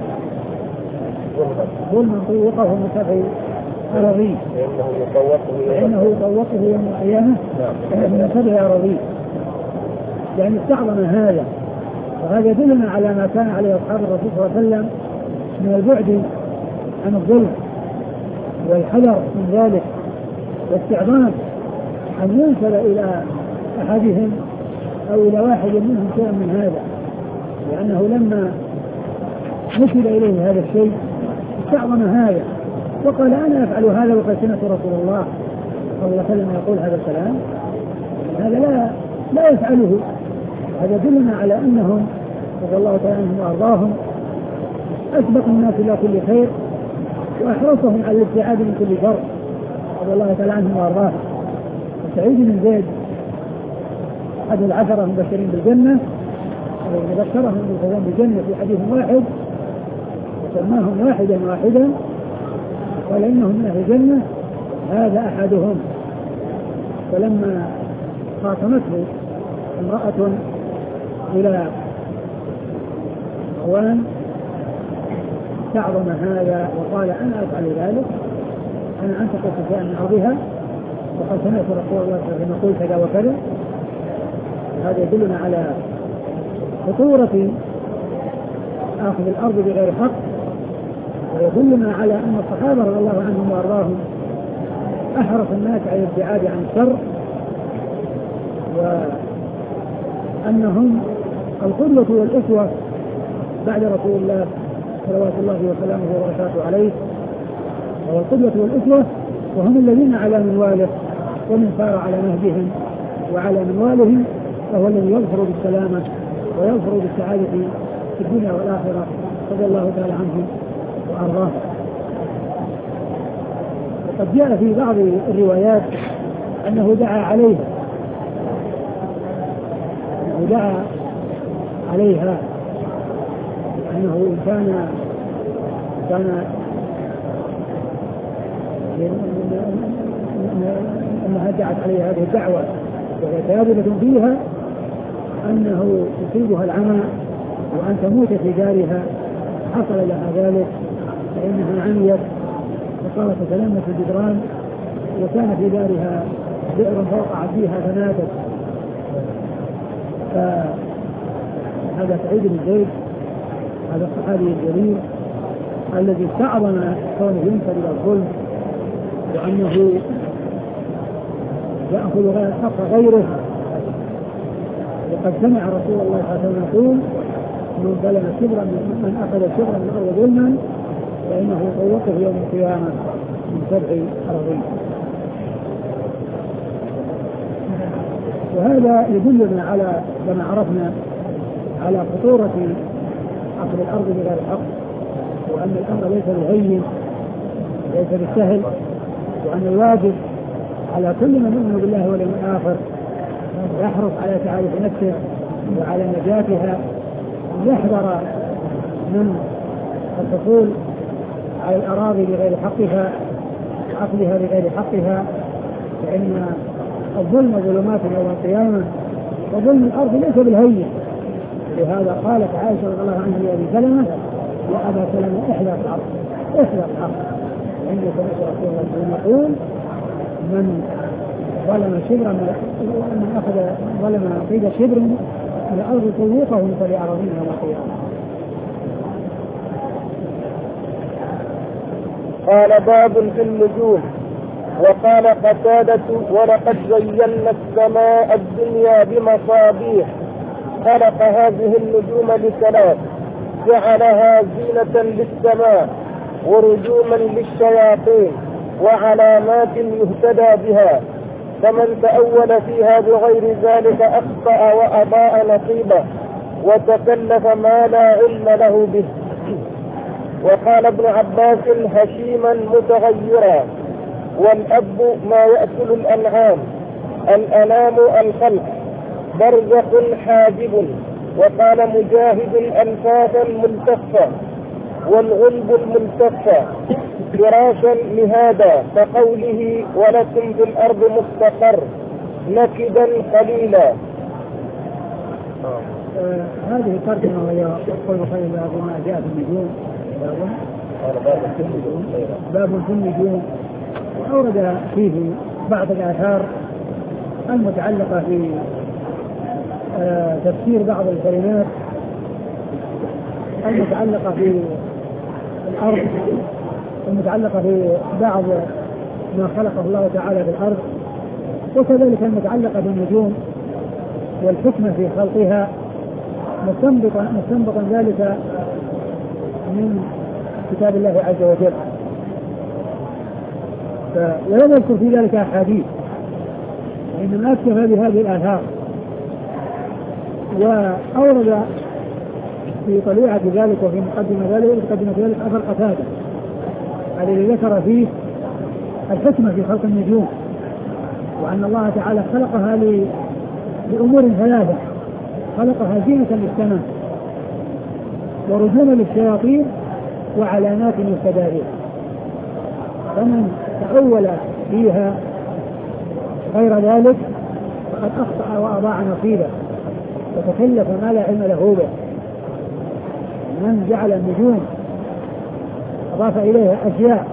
Speaker 2: ظلما طوقه من 7 أراضين فإنه يطوقه يوم القيامة من 7 أراضين. يعني استعظم هذا، وهذا يدلنا على ما كان عليه أصحاب الرسول صلى الله عليه وسلم من البعد عن الظلم والحذر من ذلك، واستعظام أن ينسب إلى أحدهم أو إلى واحد منهم شيء من هذا، لأنه لما نسب إليه هذا الشيء استعظم هذا وقال أنا أفعل هذا وقد سمعت رسول الله صلى الله عليه وسلم يقول هذا الكلام، هذا لا يفعله. هذا يدلنا على أنهم رضي الله تعالى عنهم وأرضاهم أسبق الناس إلى كل خير وأحرصهم على الابتعاد من كل شر رضي الله تعالى عنهم وأرضاهم. سعيد بن زيد أحد العشرة المبشرين بالجنة وذكرهم بالفوزان بالجنة في حديث واحد وسماهم واحدا قال إنهم من أهل الجنة، هذا أحدهم. فلما خاصمته امرأة إلى مروان استعظم هذا وقال أنا أفعل ذلك، أنا أنتقص شيئا من أرضها وقد سمعت رسول الله صلى الله عليه وسلم يقول كذا وكذا. هذا يدلنا على خطورة أخذ الأرض بغير حق، ويدلنا على أن الصحابة رضي الله عنهم وأرضاهم أحرص الناس على الابتعاد عن الشر، وأنهم القدوة والأسوة بعد رسول الله صلوات الله وسلامه وبركاته عليه، وهو القدوة والأسوة، وهم الذين على منواله ومن سار على نهجهم وعلى منوالهم فهو الذي يظفر بالسلامة ويظفر بالسعادة في الدنيا والآخرة رضي الله تعالى عنهم وأرضاهم. وقد جاء في بعض الروايات أنه دعا عليها أنه إن كان أنها دعت عليها هذه الدعوة وهي ثابتة فيها أنه يصيبها العمى وأن تموت في دارها، حصل لها ذلك فإنها عميت فصارت تتلمس الجدران، وكان في دارها بئر فوقعت فيها فماتت. فهذا سعيد بن زيد هذا الصحابي الجليل الذي استعظم كونه ينسب إلى الظلم وأنه يأخذ حق غيره، وقد سمع رسول الله صلى الله عليه وسلم يقول من أخذ شبرا من الأرض ظلما فإنه يطوقه يوم القيامة من 7 أراضين. وهذا يدلنا على كما عرفنا على خطورة أخذ الأرض بغير حق، وأن الأمر ليس بالهين ليس بالسهل، وأن الواجب على كل من يؤمن بالله واليوم الآخر يحرص على تعالي نفسه وعلى نجاتها، يحذر من الحصول على الأراضي بغير حقها، أخذها بغير حقها، فإن الظلم ظلمات يوم القيامة، وظلم الأرض ليس بالهين. لهذا قالت عائشة رضي الله عنها لأبي سلمة: يا أبا سلمة احذر الأرض، احذر الأرض. عند سمعت رسول الله صلى الله عليه وسلم يقول: من ظلم شبرا من أخذ ظلم قيد شبر من الأرض طوقه فلأراضين يوم القيامة.
Speaker 1: قال: باب في النجوم. وقال قتادة: ولقد زينا السماء الدنيا بمصابيح. خلق هذه النجوم لثلاث: جعلها زينة للسماء، ورجوما للشياطين، وعلامات يهتدى بها، فمن تأول فيها بغير ذلك أخطأ وأضاء نصيبه وتكلف ما لا علم له به. وقال ابن عباس: هشيما متغيرا. والأب ما يأكل الأنعام، الأنام الخلق، برزخ حاجب. وقال مجاهد: أنفاسا ملتفة، والغلب الملتفة فراشا مهادا، كقوله: ولكم في الأرض مستقر نكدا قليلا.
Speaker 2: هذه الترجمة وهي قول خير بما جاء في النجوم، باب في النجوم. وأورد فيه بعض الآثار المتعلقة في تفسير بعض الكلمات المتعلقة في الأرض، المتعلقة في بعض ما خلقه الله تعالى في الأرض، وكذلك المتعلقة بالنجوم والحكمة في خلقها، مستنبطا ذلك من كتاب الله عز وجل. ولم يذكر في ذلك أحاديث، إنما أكتفى بهذه الآثار. وأورد في طليعة ذلك وفي مقدمة ذلك أثر قتادة الذي ذكر فيه الحكمة في خلق النجوم، وأن الله تعالى خلقها لأمور ثلاثة: خلقها زينة للسماء، ورجوما للشياطين، وعلامات يهتدى بها. فمن تأول فيها غير ذلك فقد أخطأ وأضاع نصيبه وتكلف ما لا علم له به. من جعل النجوم أضاف إليها أشياء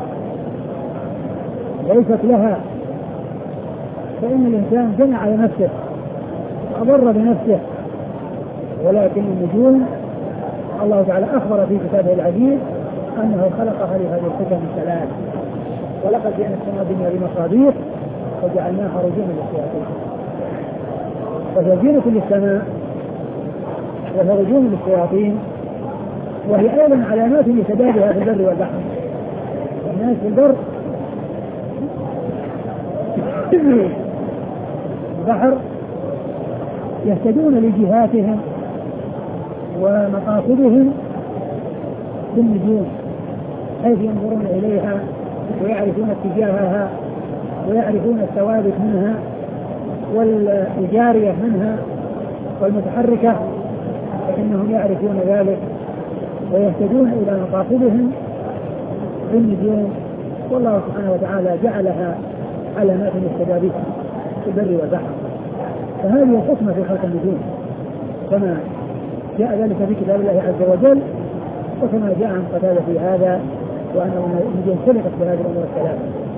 Speaker 2: ليست لها فإن الإنسان جنى على نفسه وأضر بنفسه. ولكن النجوم الله تعالى أخبر في كتابه العزيز أنه خلقها لهذه الحكم الثلاث: ولقد جعلنا السماء الدنيا بمصابيح وجعلناها رجوما للشياطين. فهي زينة للسماء وهي رجوم للشياطين، وهي أيضا علامات يهتدى بها في البر والبحر. الناس في البر البحر يهتدون لجهاتهم ومقاصدهم بالنجوم، حيث ينظرون إليها ويعرفون اتجاهها ويعرفون الثوابت منها والجارية منها والمتحركة، فإنهم يعرفون ذلك ويهتدون إلى مقاصدهم بالنجوم. والله سبحانه وتعالى جعلها علامات يهتدى بها في البر والبحر. فهذه الحكمة في خلق النجوم كما جاء ذلك في كتاب الله عز وجل، وكما جاء عن قتادة في هذا، وأن النجوم خلقت بهذه الأمور الثلاثة،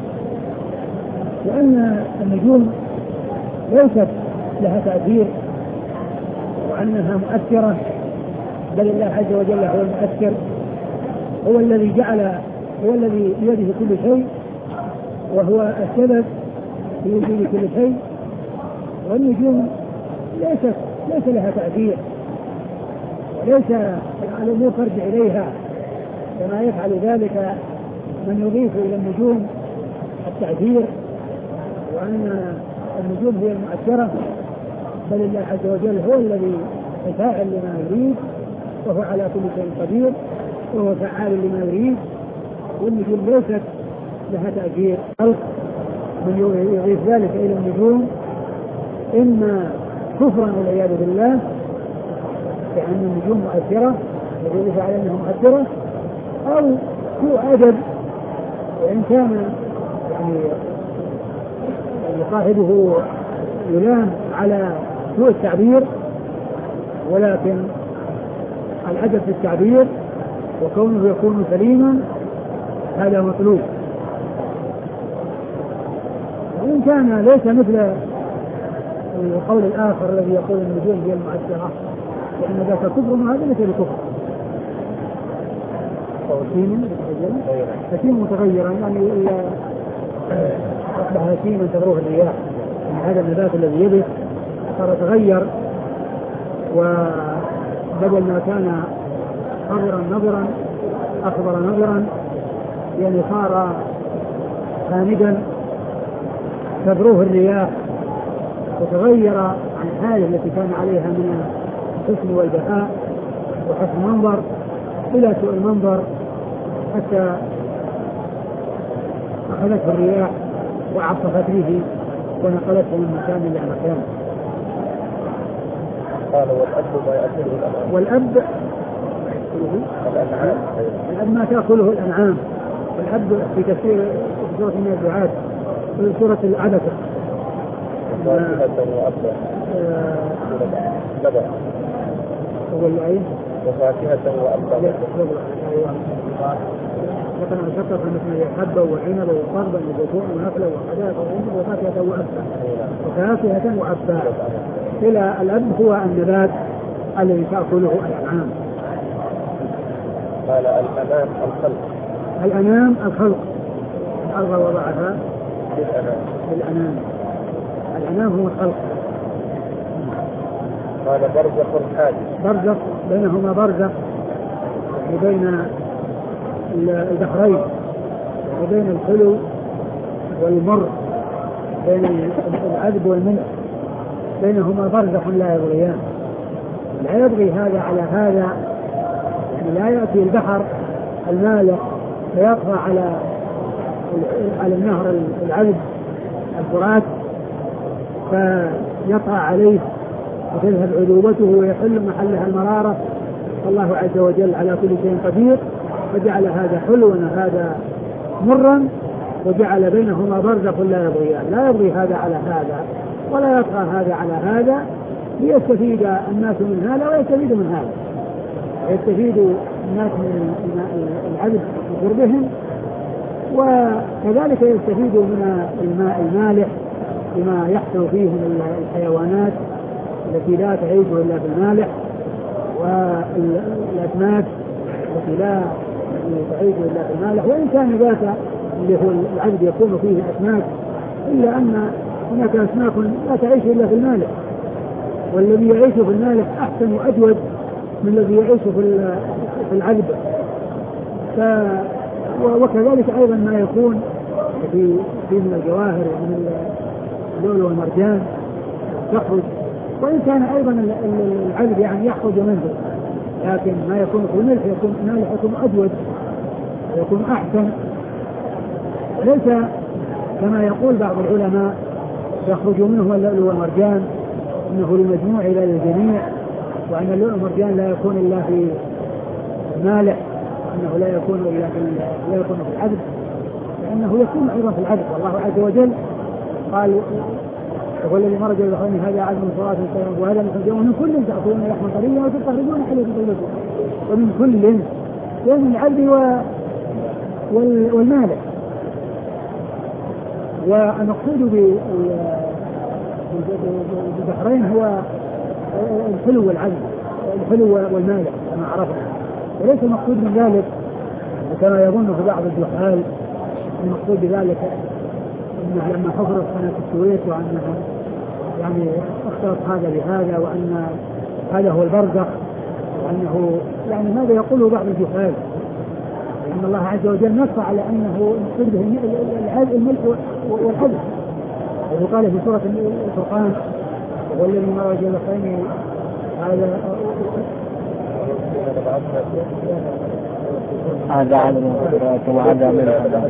Speaker 2: وأن النجوم ليست لها تأثير وأنها مؤثرة، بل الله عز وجل هو المؤثر، هو الذي جعل، هو الذي بيده كل شيء، وهو السبب في وجود كل شيء. والنجوم ليس لها تأثير، وليس الأمور ترجع إليها كما يفعل ذلك من يضيف إلى النجوم التأثير وأن النجوم هي المؤثرة، بل الله عز وجل هو الذي فاعل لما يريد، وهو على كل شيء قدير، وهو فعال لما يريد. والنجوم ليست لها تأثير. من يضيف ذلك إلى النجوم إما كفرا والعياذ بالله، لأن النجوم مؤثرة يضيف على أنها مؤثرة، أو سوء أدب، وإن كان يعني صاحبه يلام على سوء التعبير، ولكن الأدب في التعبير وكونه يكون سليما هذا مطلوب. وإن كان ليس مثل القول الآخر الذي يقول النجوم هي المؤثرة لأن ذاك كفر وهذا ليس بكفر. هشيم متغيرا يعني أصبح هشيما تغروه الرياح، يعني هذا النبات الذي يبث صار يتغير، وبدل ما كان خضرا نضرا أخضر نضرا يعني صار خامدا تغروه الرياح، وتغير عن الحالة التي كان عليها من الحسن والبهاء وحسن المنظر إلى سوء المنظر، حتى أخذته الرياح وعصفت به ونقلته من مكان إلى مكان.
Speaker 1: قال والأب ما يأكله الأنعام.
Speaker 2: والأب الأب ما تأكله الأنعام. والأب في تفسير سورة النازعات في سورة العبسة
Speaker 1: وفاكهة وأبا
Speaker 2: لكن أشكر مثل الحبة والعنب والقربة والزيتون والنخلة والحدائق وفاكهة وأبا وفاكهة وأبا إلى الأب هو النبات الذي تأكله الأنعام.
Speaker 1: قال الأنام الخلق.
Speaker 2: الأنام الخلق الأرض وضعها للأنام. الأنام هو الخلق.
Speaker 1: قال برزخ حادث.
Speaker 2: برزخ بينهما برزخ بين البحرين وبين الحلو والمر، بين العذب والملح بينهما برزخ لا يبغيان. لا يبغي هذا على هذا، لا يأتي البحر المالح فيقضى على النهر العذب الفرات فيقع عليه وتذهب عذوبته ويحل محلها المرارة. الله عز وجل على كل شيء قدير، فجعل هذا حلوا وهذا مرا وجعل بينهما برزخ لا يبغيان. لا يبغي هذا على هذا ولا يطغى هذا على هذا، ليستفيد الناس من هذا ويستفيد من هذا. يستفيد الناس من العذب بقربهم، وكذلك يستفيد من الماء المالح بما يحصل فيه من الحيوانات التي لا تعيش إلا بالمالح، والأسماك التي لا تعيش إلا بالمالح. وإن كان ذاك اللي هو العذب يكون فيه أسماك، إلا أن هناك أسماك لا تعيش إلا في المالح، والذي يعيش في المالح أحسن وأجود من الذي يعيش في العذب. وكذلك أيضا ما يكون في من الجواهر ومن اللؤلؤ والمرجان يخرج، وإن كان أيضا العذب يعني يخرج منه، لكن ما يكون في الملح يكون أجود ويكون أحسن. ليس كما يقول بعض العلماء يخرج منه اللؤلؤ والمرجان إنه للمجموع إلى الجميع، وأن اللؤلؤ والمرجان لا يكون إلا في المالح، أنه لا يكون في العذب، لأنه يكون أيضا في العذب. والله عز وجل قال هو الذي مرج البحرين هذا عذب فرات وهذا من كل تأكلون لحما طريا وتستخرجون حليا طيبا، ومن كل من العذب والمالح. والمقصود بالبحرين هو الحلو والعذب، الحلو والمالح كما عرفنا، وليس المقصود من ذلك كما يظنه بعض الجهال المقصود بذلك انه لما حفرت قناة السويس وانه يعني اختلط هذا بهذا وان هذا هو البرزخ، وانه يعني ماذا يقوله بعض الجهال، لان الله عز وجل نص على انه المقصود به الملح والعذب، وقال في سورة الفرقان هو الذي مرج البحرين
Speaker 3: هذا علم وهذا من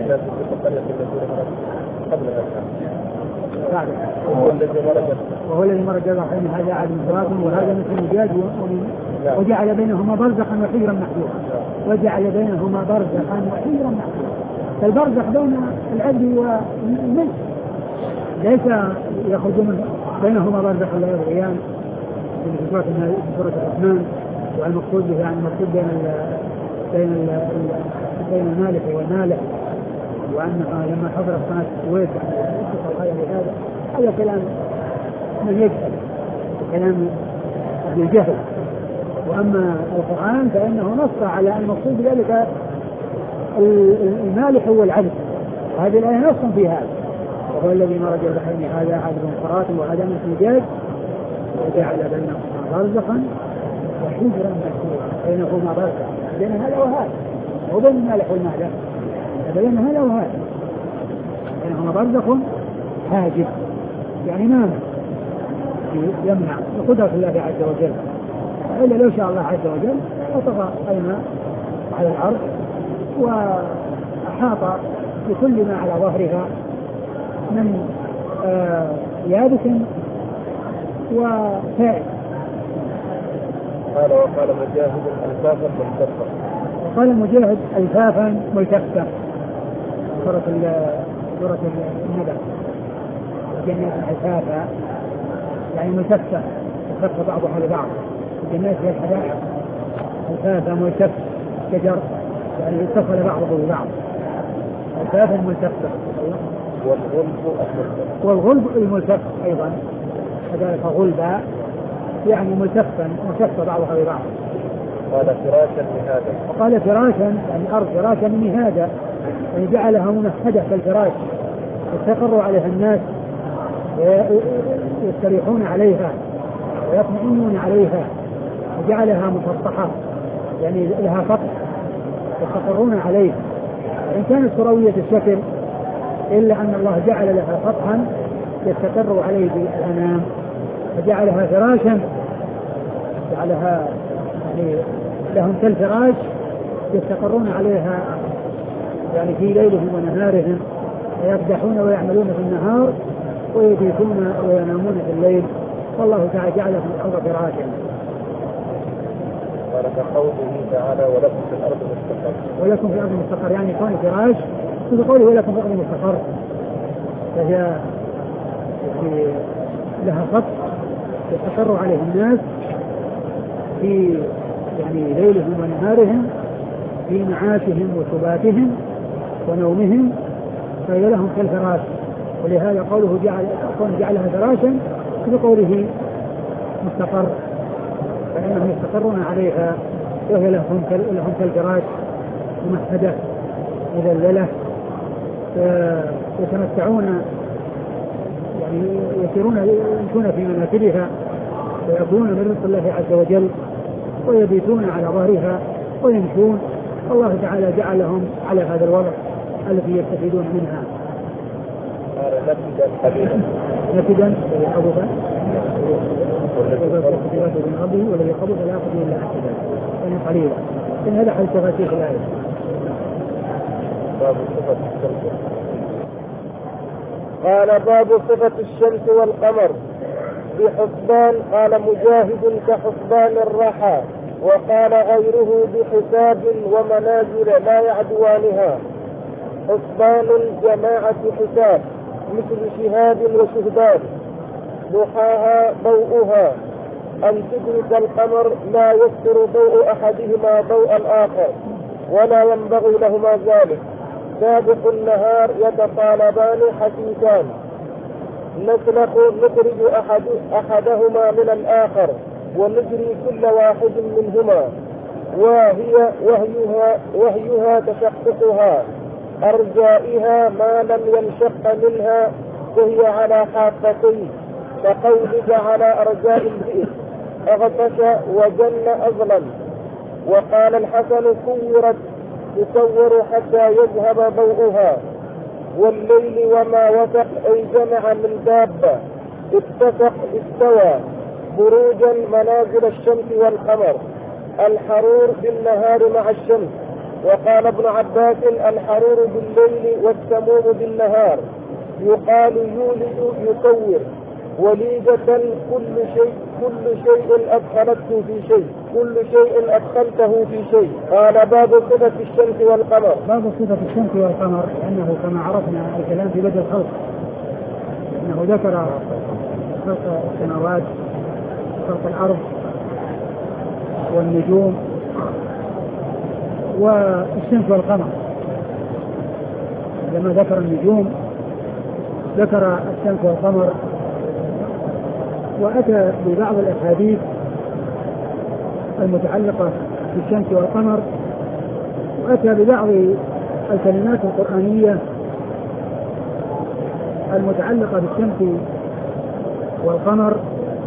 Speaker 2: وهو الذي مرج البحرين هذا علم فرات وهذا مثل الجاج وجعل بينهما برزخا وحجرا محجورا، وجعل بينهما برزخا وحجرا محجورا. فالبرزخ بين العبد والملك ليس يخرج منه بينهما برزخ لا يبغيان في سورة الرحمن. والمقصود به يعني المقصود بين المالك والمالك، وأنها لما حضرت قناة السويس هذا كلام من يجهل، كلام ابن الجهل. وأما القرآن فإنه نص على المقصود بذلك المالك هو العبد، وهذه الآية نص في هذا. وهو الذي مرج البحرين هذا عذب فرات وهذا من سجاج وجعل بينهما برزخا وحجرا مكتوبا بينهما برزخ بين هذا وهذا، وبين المالك والمالك بين هذا وهذا بينهما برزخ حاجب، يعني مانع يمنع بقدرة الله عز وجل. إلا لو شاء الله عز وجل وطغى الماء على الأرض وأحاط بكل ما على ظهرها من يابس وفائد.
Speaker 1: وقال مجاهد ألفافا ملتفة.
Speaker 2: وقال مجاهد ألفافا ملتفة. سورة النبأ الجنات ألفافا يعني ملتفة تخف بعضها لبعض. الجنات هي الحدائق ألفافا ملتفة شجر يعني اتصل بعضه ببعض ألفافا ملتفة. والغلب الملتف أيضا كذلك غلبا يعني ملتفا بعضها ببعض.
Speaker 1: قال فراشا مهادا.
Speaker 2: وقال فراشا يعني الأرض فراشا مهادا يعني جعلها ممهدة كالفراش يستقر عليها الناس ويستريحون عليها ويطمئنون عليها، وجعلها مسطحة يعني لها سطح يستقرون عليه، وإن كانت كروية الشكل إلا أن الله جعل لها سطحا يستقر عليه الأنام، فجعلها فراشا، جعلها يعني لهم كالفراش يستقرون عليها يعني في ليلهم ونهارهم، ويرجحون ويعملون في النهار ويبيتون وينامون في الليل، والله تعالى جعلهم الأرض فراشا.
Speaker 1: قوله تعالى ولكم في الأرض مستقر.
Speaker 2: ولكم في الأرض مستقر يعني كون فراش، وقوله ولكم في الأرض مستقر فهي لها خط يستقر عليه الناس في يعني ليلهم ونهارهم في معاشهم وسباتهم ونومهم، فهي لهم كالفراش. ولهذا قوله جعلها فراشا بقوله مستقر، فإنهم يستقرون عليها وهي لهم كالفراش ممهدة مذللة، يتمتعون يعني يمشون في مناكبها ويأكلون من رزق الله عز وجل ويبيتون على ظهرها ويمشون. الله تعالى جعلهم على هذا الوضع الذي يستفيدون منها.
Speaker 1: نفدا قليلا
Speaker 2: نفدا قبضا والذي قبض لا يأخذ إلا أحدا يعني قليلا. إن هذا حديث تفاسير الآية.
Speaker 1: باب صفة الشمس. قال باب صفة الشمس والقمر بحسبان. قال مجاهد كحسبان الرحى، وقال غيره بحساب ومنازل لا يعدوانها. حسبان جماعة حساب مثل شهاد وشهبان، ضحاها ضوءها، أن تدرك القمر لا يستر ضوء أحدهما ضوء الآخر ولا ينبغي لهما ذلك. سابق النهار يتطالبان حثيثان، نخرج أحدهما من الآخر ونجري كل واحد منهما، وهيها تشققها أرجائها ما لم ينشق منها، وهي على حافتين كقولك على أرجاء البئر أغطش وجن أظلم. وقال الحسن تصور حتى يذهب ضوءها. والليل وما وثق أي جمع من دابة اتفق استوى بروجا منازل الشمس والقمر. الحرور بالنهار مع الشمس. وقال ابن عباس الحرور بالليل والسموم بالنهار. يقال يولد يصور وليدة كل شيء أدخلته في شيء، كل شيء أدخلته في شيء. قال باب صفة الشمس والقمر.
Speaker 2: باب صفة الشمس والقمر لأنه كما عرفنا الكلام في بدء الخلق، أنه ذكر خلق السماوات وخلق الأرض والنجوم والشمس والقمر. لما ذكر النجوم ذكر الشمس والقمر، وأتى ببعض الأحاديث المتعلقة بالشمس والقمر، وأتى ببعض الكلمات القرآنية المتعلقة بالشمس والقمر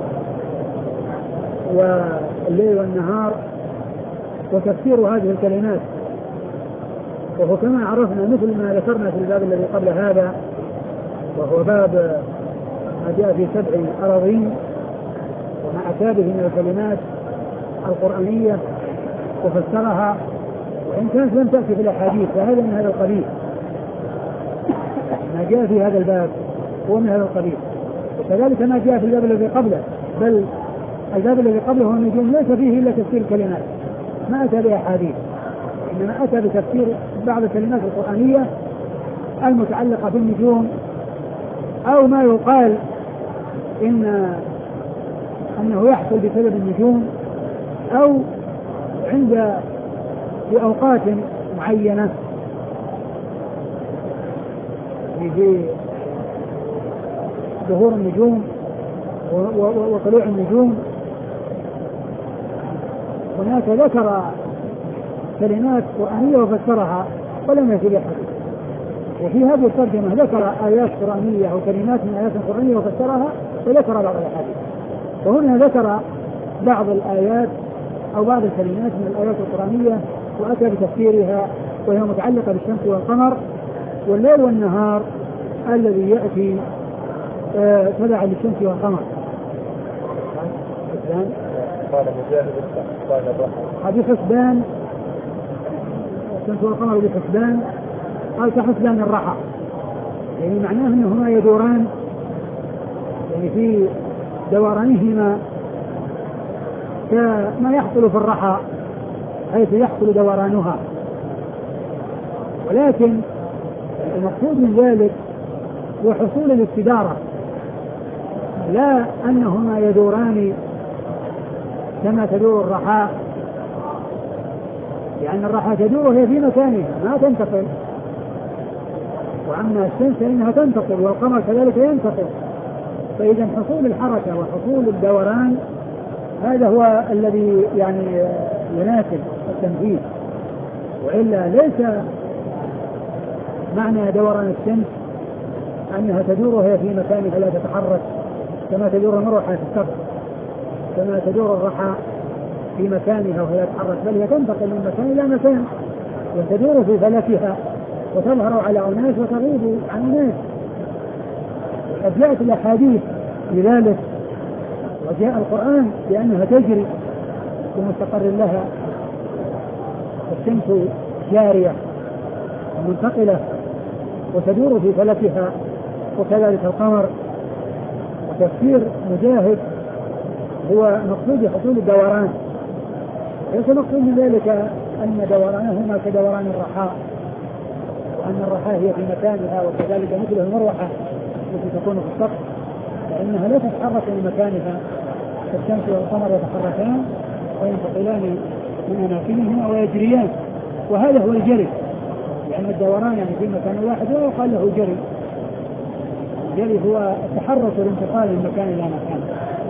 Speaker 2: والليل والنهار وتفسير هذه الكلمات. وهو كما عرفنا مثل ما ذكرنا في الباب الذي قبل هذا، وهو باب ما جاء في 7 أراضين وما أتى به من الكلمات القرآنية وفسرها، وإن كانت لم تأتي في الأحاديث فهذا من هذا القبيل. ما جاء في هذا الباب هو من هذا القبيل، وكذلك ما جاء في الباب الذي قبله، بل الباب الذي قبله هو النجوم ليس فيه إلا تفسير الكلمات، ما أتى بأحاديث، إنما أتى بتفسير بعض الكلمات القرآنية المتعلقة بالنجوم، أو ما يقال أنه يحصل بسبب النجوم، أو عند بأوقات معينة في ظهور النجوم وطلوع النجوم. هناك ذكر كلمات قرآنية وفسرها ولم يأتي بحديث، وفي هذه الترجمة ذكر آيات قرآنية أو كلمات من آيات قرآنية وفسرها وذكر بعض الأحاديث. وهنا ذكر بعض الآيات أو بعض الكلمات من الآيات القرآنية وأتى بتفسيرها، وهي متعلقة بالشمس والقمر والليل والنهار الذي يأتي تبعا للشمس والقمر.
Speaker 1: قال مجاهد قال
Speaker 2: هذه حسبان الشمس والقمر بحسبان، قال كحسبان الرحى، يعني معناه أنهما يدوران، يعني في دورانهما كما يحصل في الرحى حيث يحصل دورانها، ولكن المقصود من ذلك هو حصول الاستدارة، لا أنهما يدوران كما تدور الرحى، لأن الرحى تدور وهي في مكانها ما تنتقل، وأما الشمس فإنها تنتقل والقمر كذلك ينتقل. فإذا حصول الحركة وحصول الدوران هذا هو الذي يعني يناسب التنفيذ، وإلا ليس معنى دوران الشمس أنها تدور وهي في مكانها لا تتحرك كما تدور المروحة في السقف، كما تدور الرحى في مكانها وهي تتحرك، بل هي تنتقل من مكان إلى مكان وتدور في فلكها وتظهر على أناس وتغيب عن أناس. قد جاءت الأحاديث لذلك، وجاء القرآن بأنها تجري في مستقر لها، الشمس جارية منتقلة وتدور في فلكها، وكذلك القمر. وتفسير مجاهد هو مقصود حصول الدوران، ليس مقصود من ذلك أن دورانهما كدوران الرحى، وأن الرحى هي في مكانها وكذلك مثل المروحة التي تكون في السقف، فإنها لا تتحرك من مكانها، فالشمس والقمر يتحركان وينتقلان من أماكنهما ويجريان، وهذا هو الجري، لأن الدوران يعني في مكان واحد ولا يقال له جري. الجري هو التحرك والانتقال من مكان إلى مكان.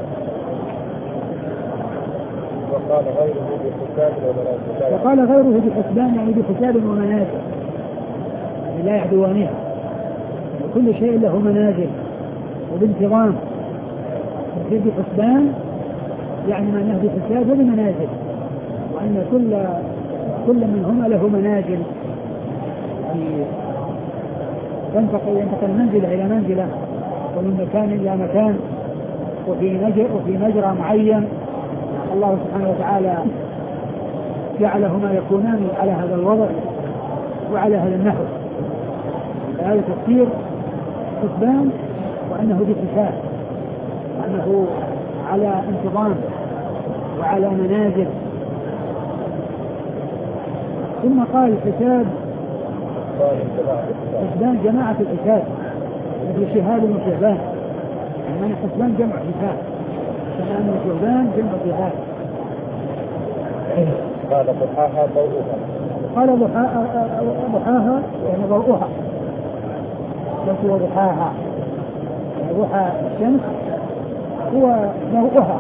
Speaker 2: وقال غيره بحسبان يعني بحساب ومنازل، يعني لا يعدوانها، كل شيء له منازل وبانتظام. بحسبان يعني معناه بحساب وبمنازل، وأن كل منهما له منازل، يعني ينتقل منزلة إلى منزلة ومن مكان إلى مكان، وفي مجرى معين الله سبحانه وتعالى جعلهما يكونان على هذا الوضع وعلى هذا النحو. هذا تفسير حسبان، وأنه بحساب، وأنه على انتظام وعلى منازل. ثم قال الحساب حسبان جماعة الحساب مثل شهاب وشهبان، يعني حسبان جمع حساب، كأن شعبان جمع حساب.
Speaker 1: قال ضحاها ضوءها.
Speaker 2: قال ضحاها يعني ضوءها، بس هو ضحاها يعني ضحى الشمس هو ضوءها.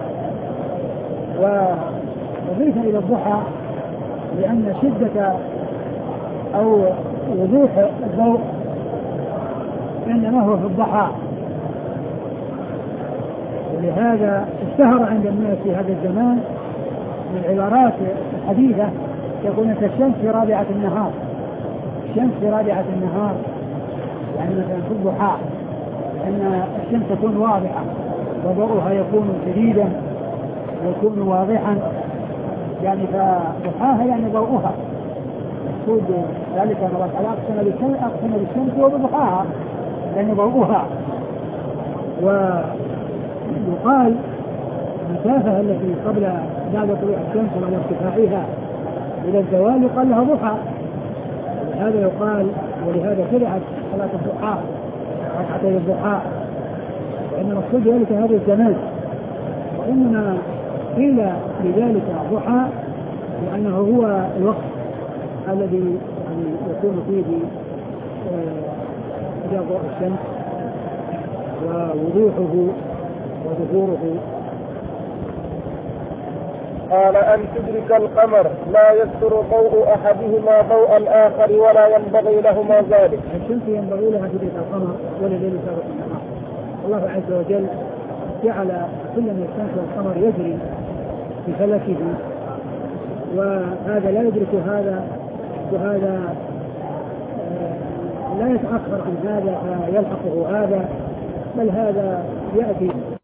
Speaker 2: وضيف إلى الضحى لأن شدة أو وضوح الضوء إنما هو في الضحى، ولهذا اشتهر عند الناس في هذا الزمان من العبارات الحديثة يقولون كالشمس في رابعة النهار، الشمس في رابعة النهار، يعني مثلا في الضحى أن الشمس تكون واضحة وضوءها يكون شديدا ويكون واضحا، يعني فضحاها يعني ضوءها مقصود ذلك أن الله تعالى أقسم بالشمس وبضحاها يعني ضوءها. ويقال المسافة التي قبل بعد طلوع الشمس وعلى ارتفاعها إلى الزوال يقال لها ضحى، ولهذا يقال ولهذا شرعت صلاة الضحى ركعتي الضحى، لأن مقصود ذلك هذا الزمان. وإنما قيل بذلك ضحى لأنه هو الوقت الذي يكون فيه ضوء الشمس ووضوحه وظهوره.
Speaker 1: قال أن تدرك القمر لا يستر ضوء أحدهما ضوء الآخر ولا ينبغي لهما ذلك.
Speaker 2: الشمس ينبغي لها تدرك القمر ولليل سابق النهار. الله عز وجل جعل كل من الشمس والقمر يجري في فلكه، وهذا لا يدرك هذا وهذا لا يتأخر عن هذا فيلحقه هذا، بل هذا يأتي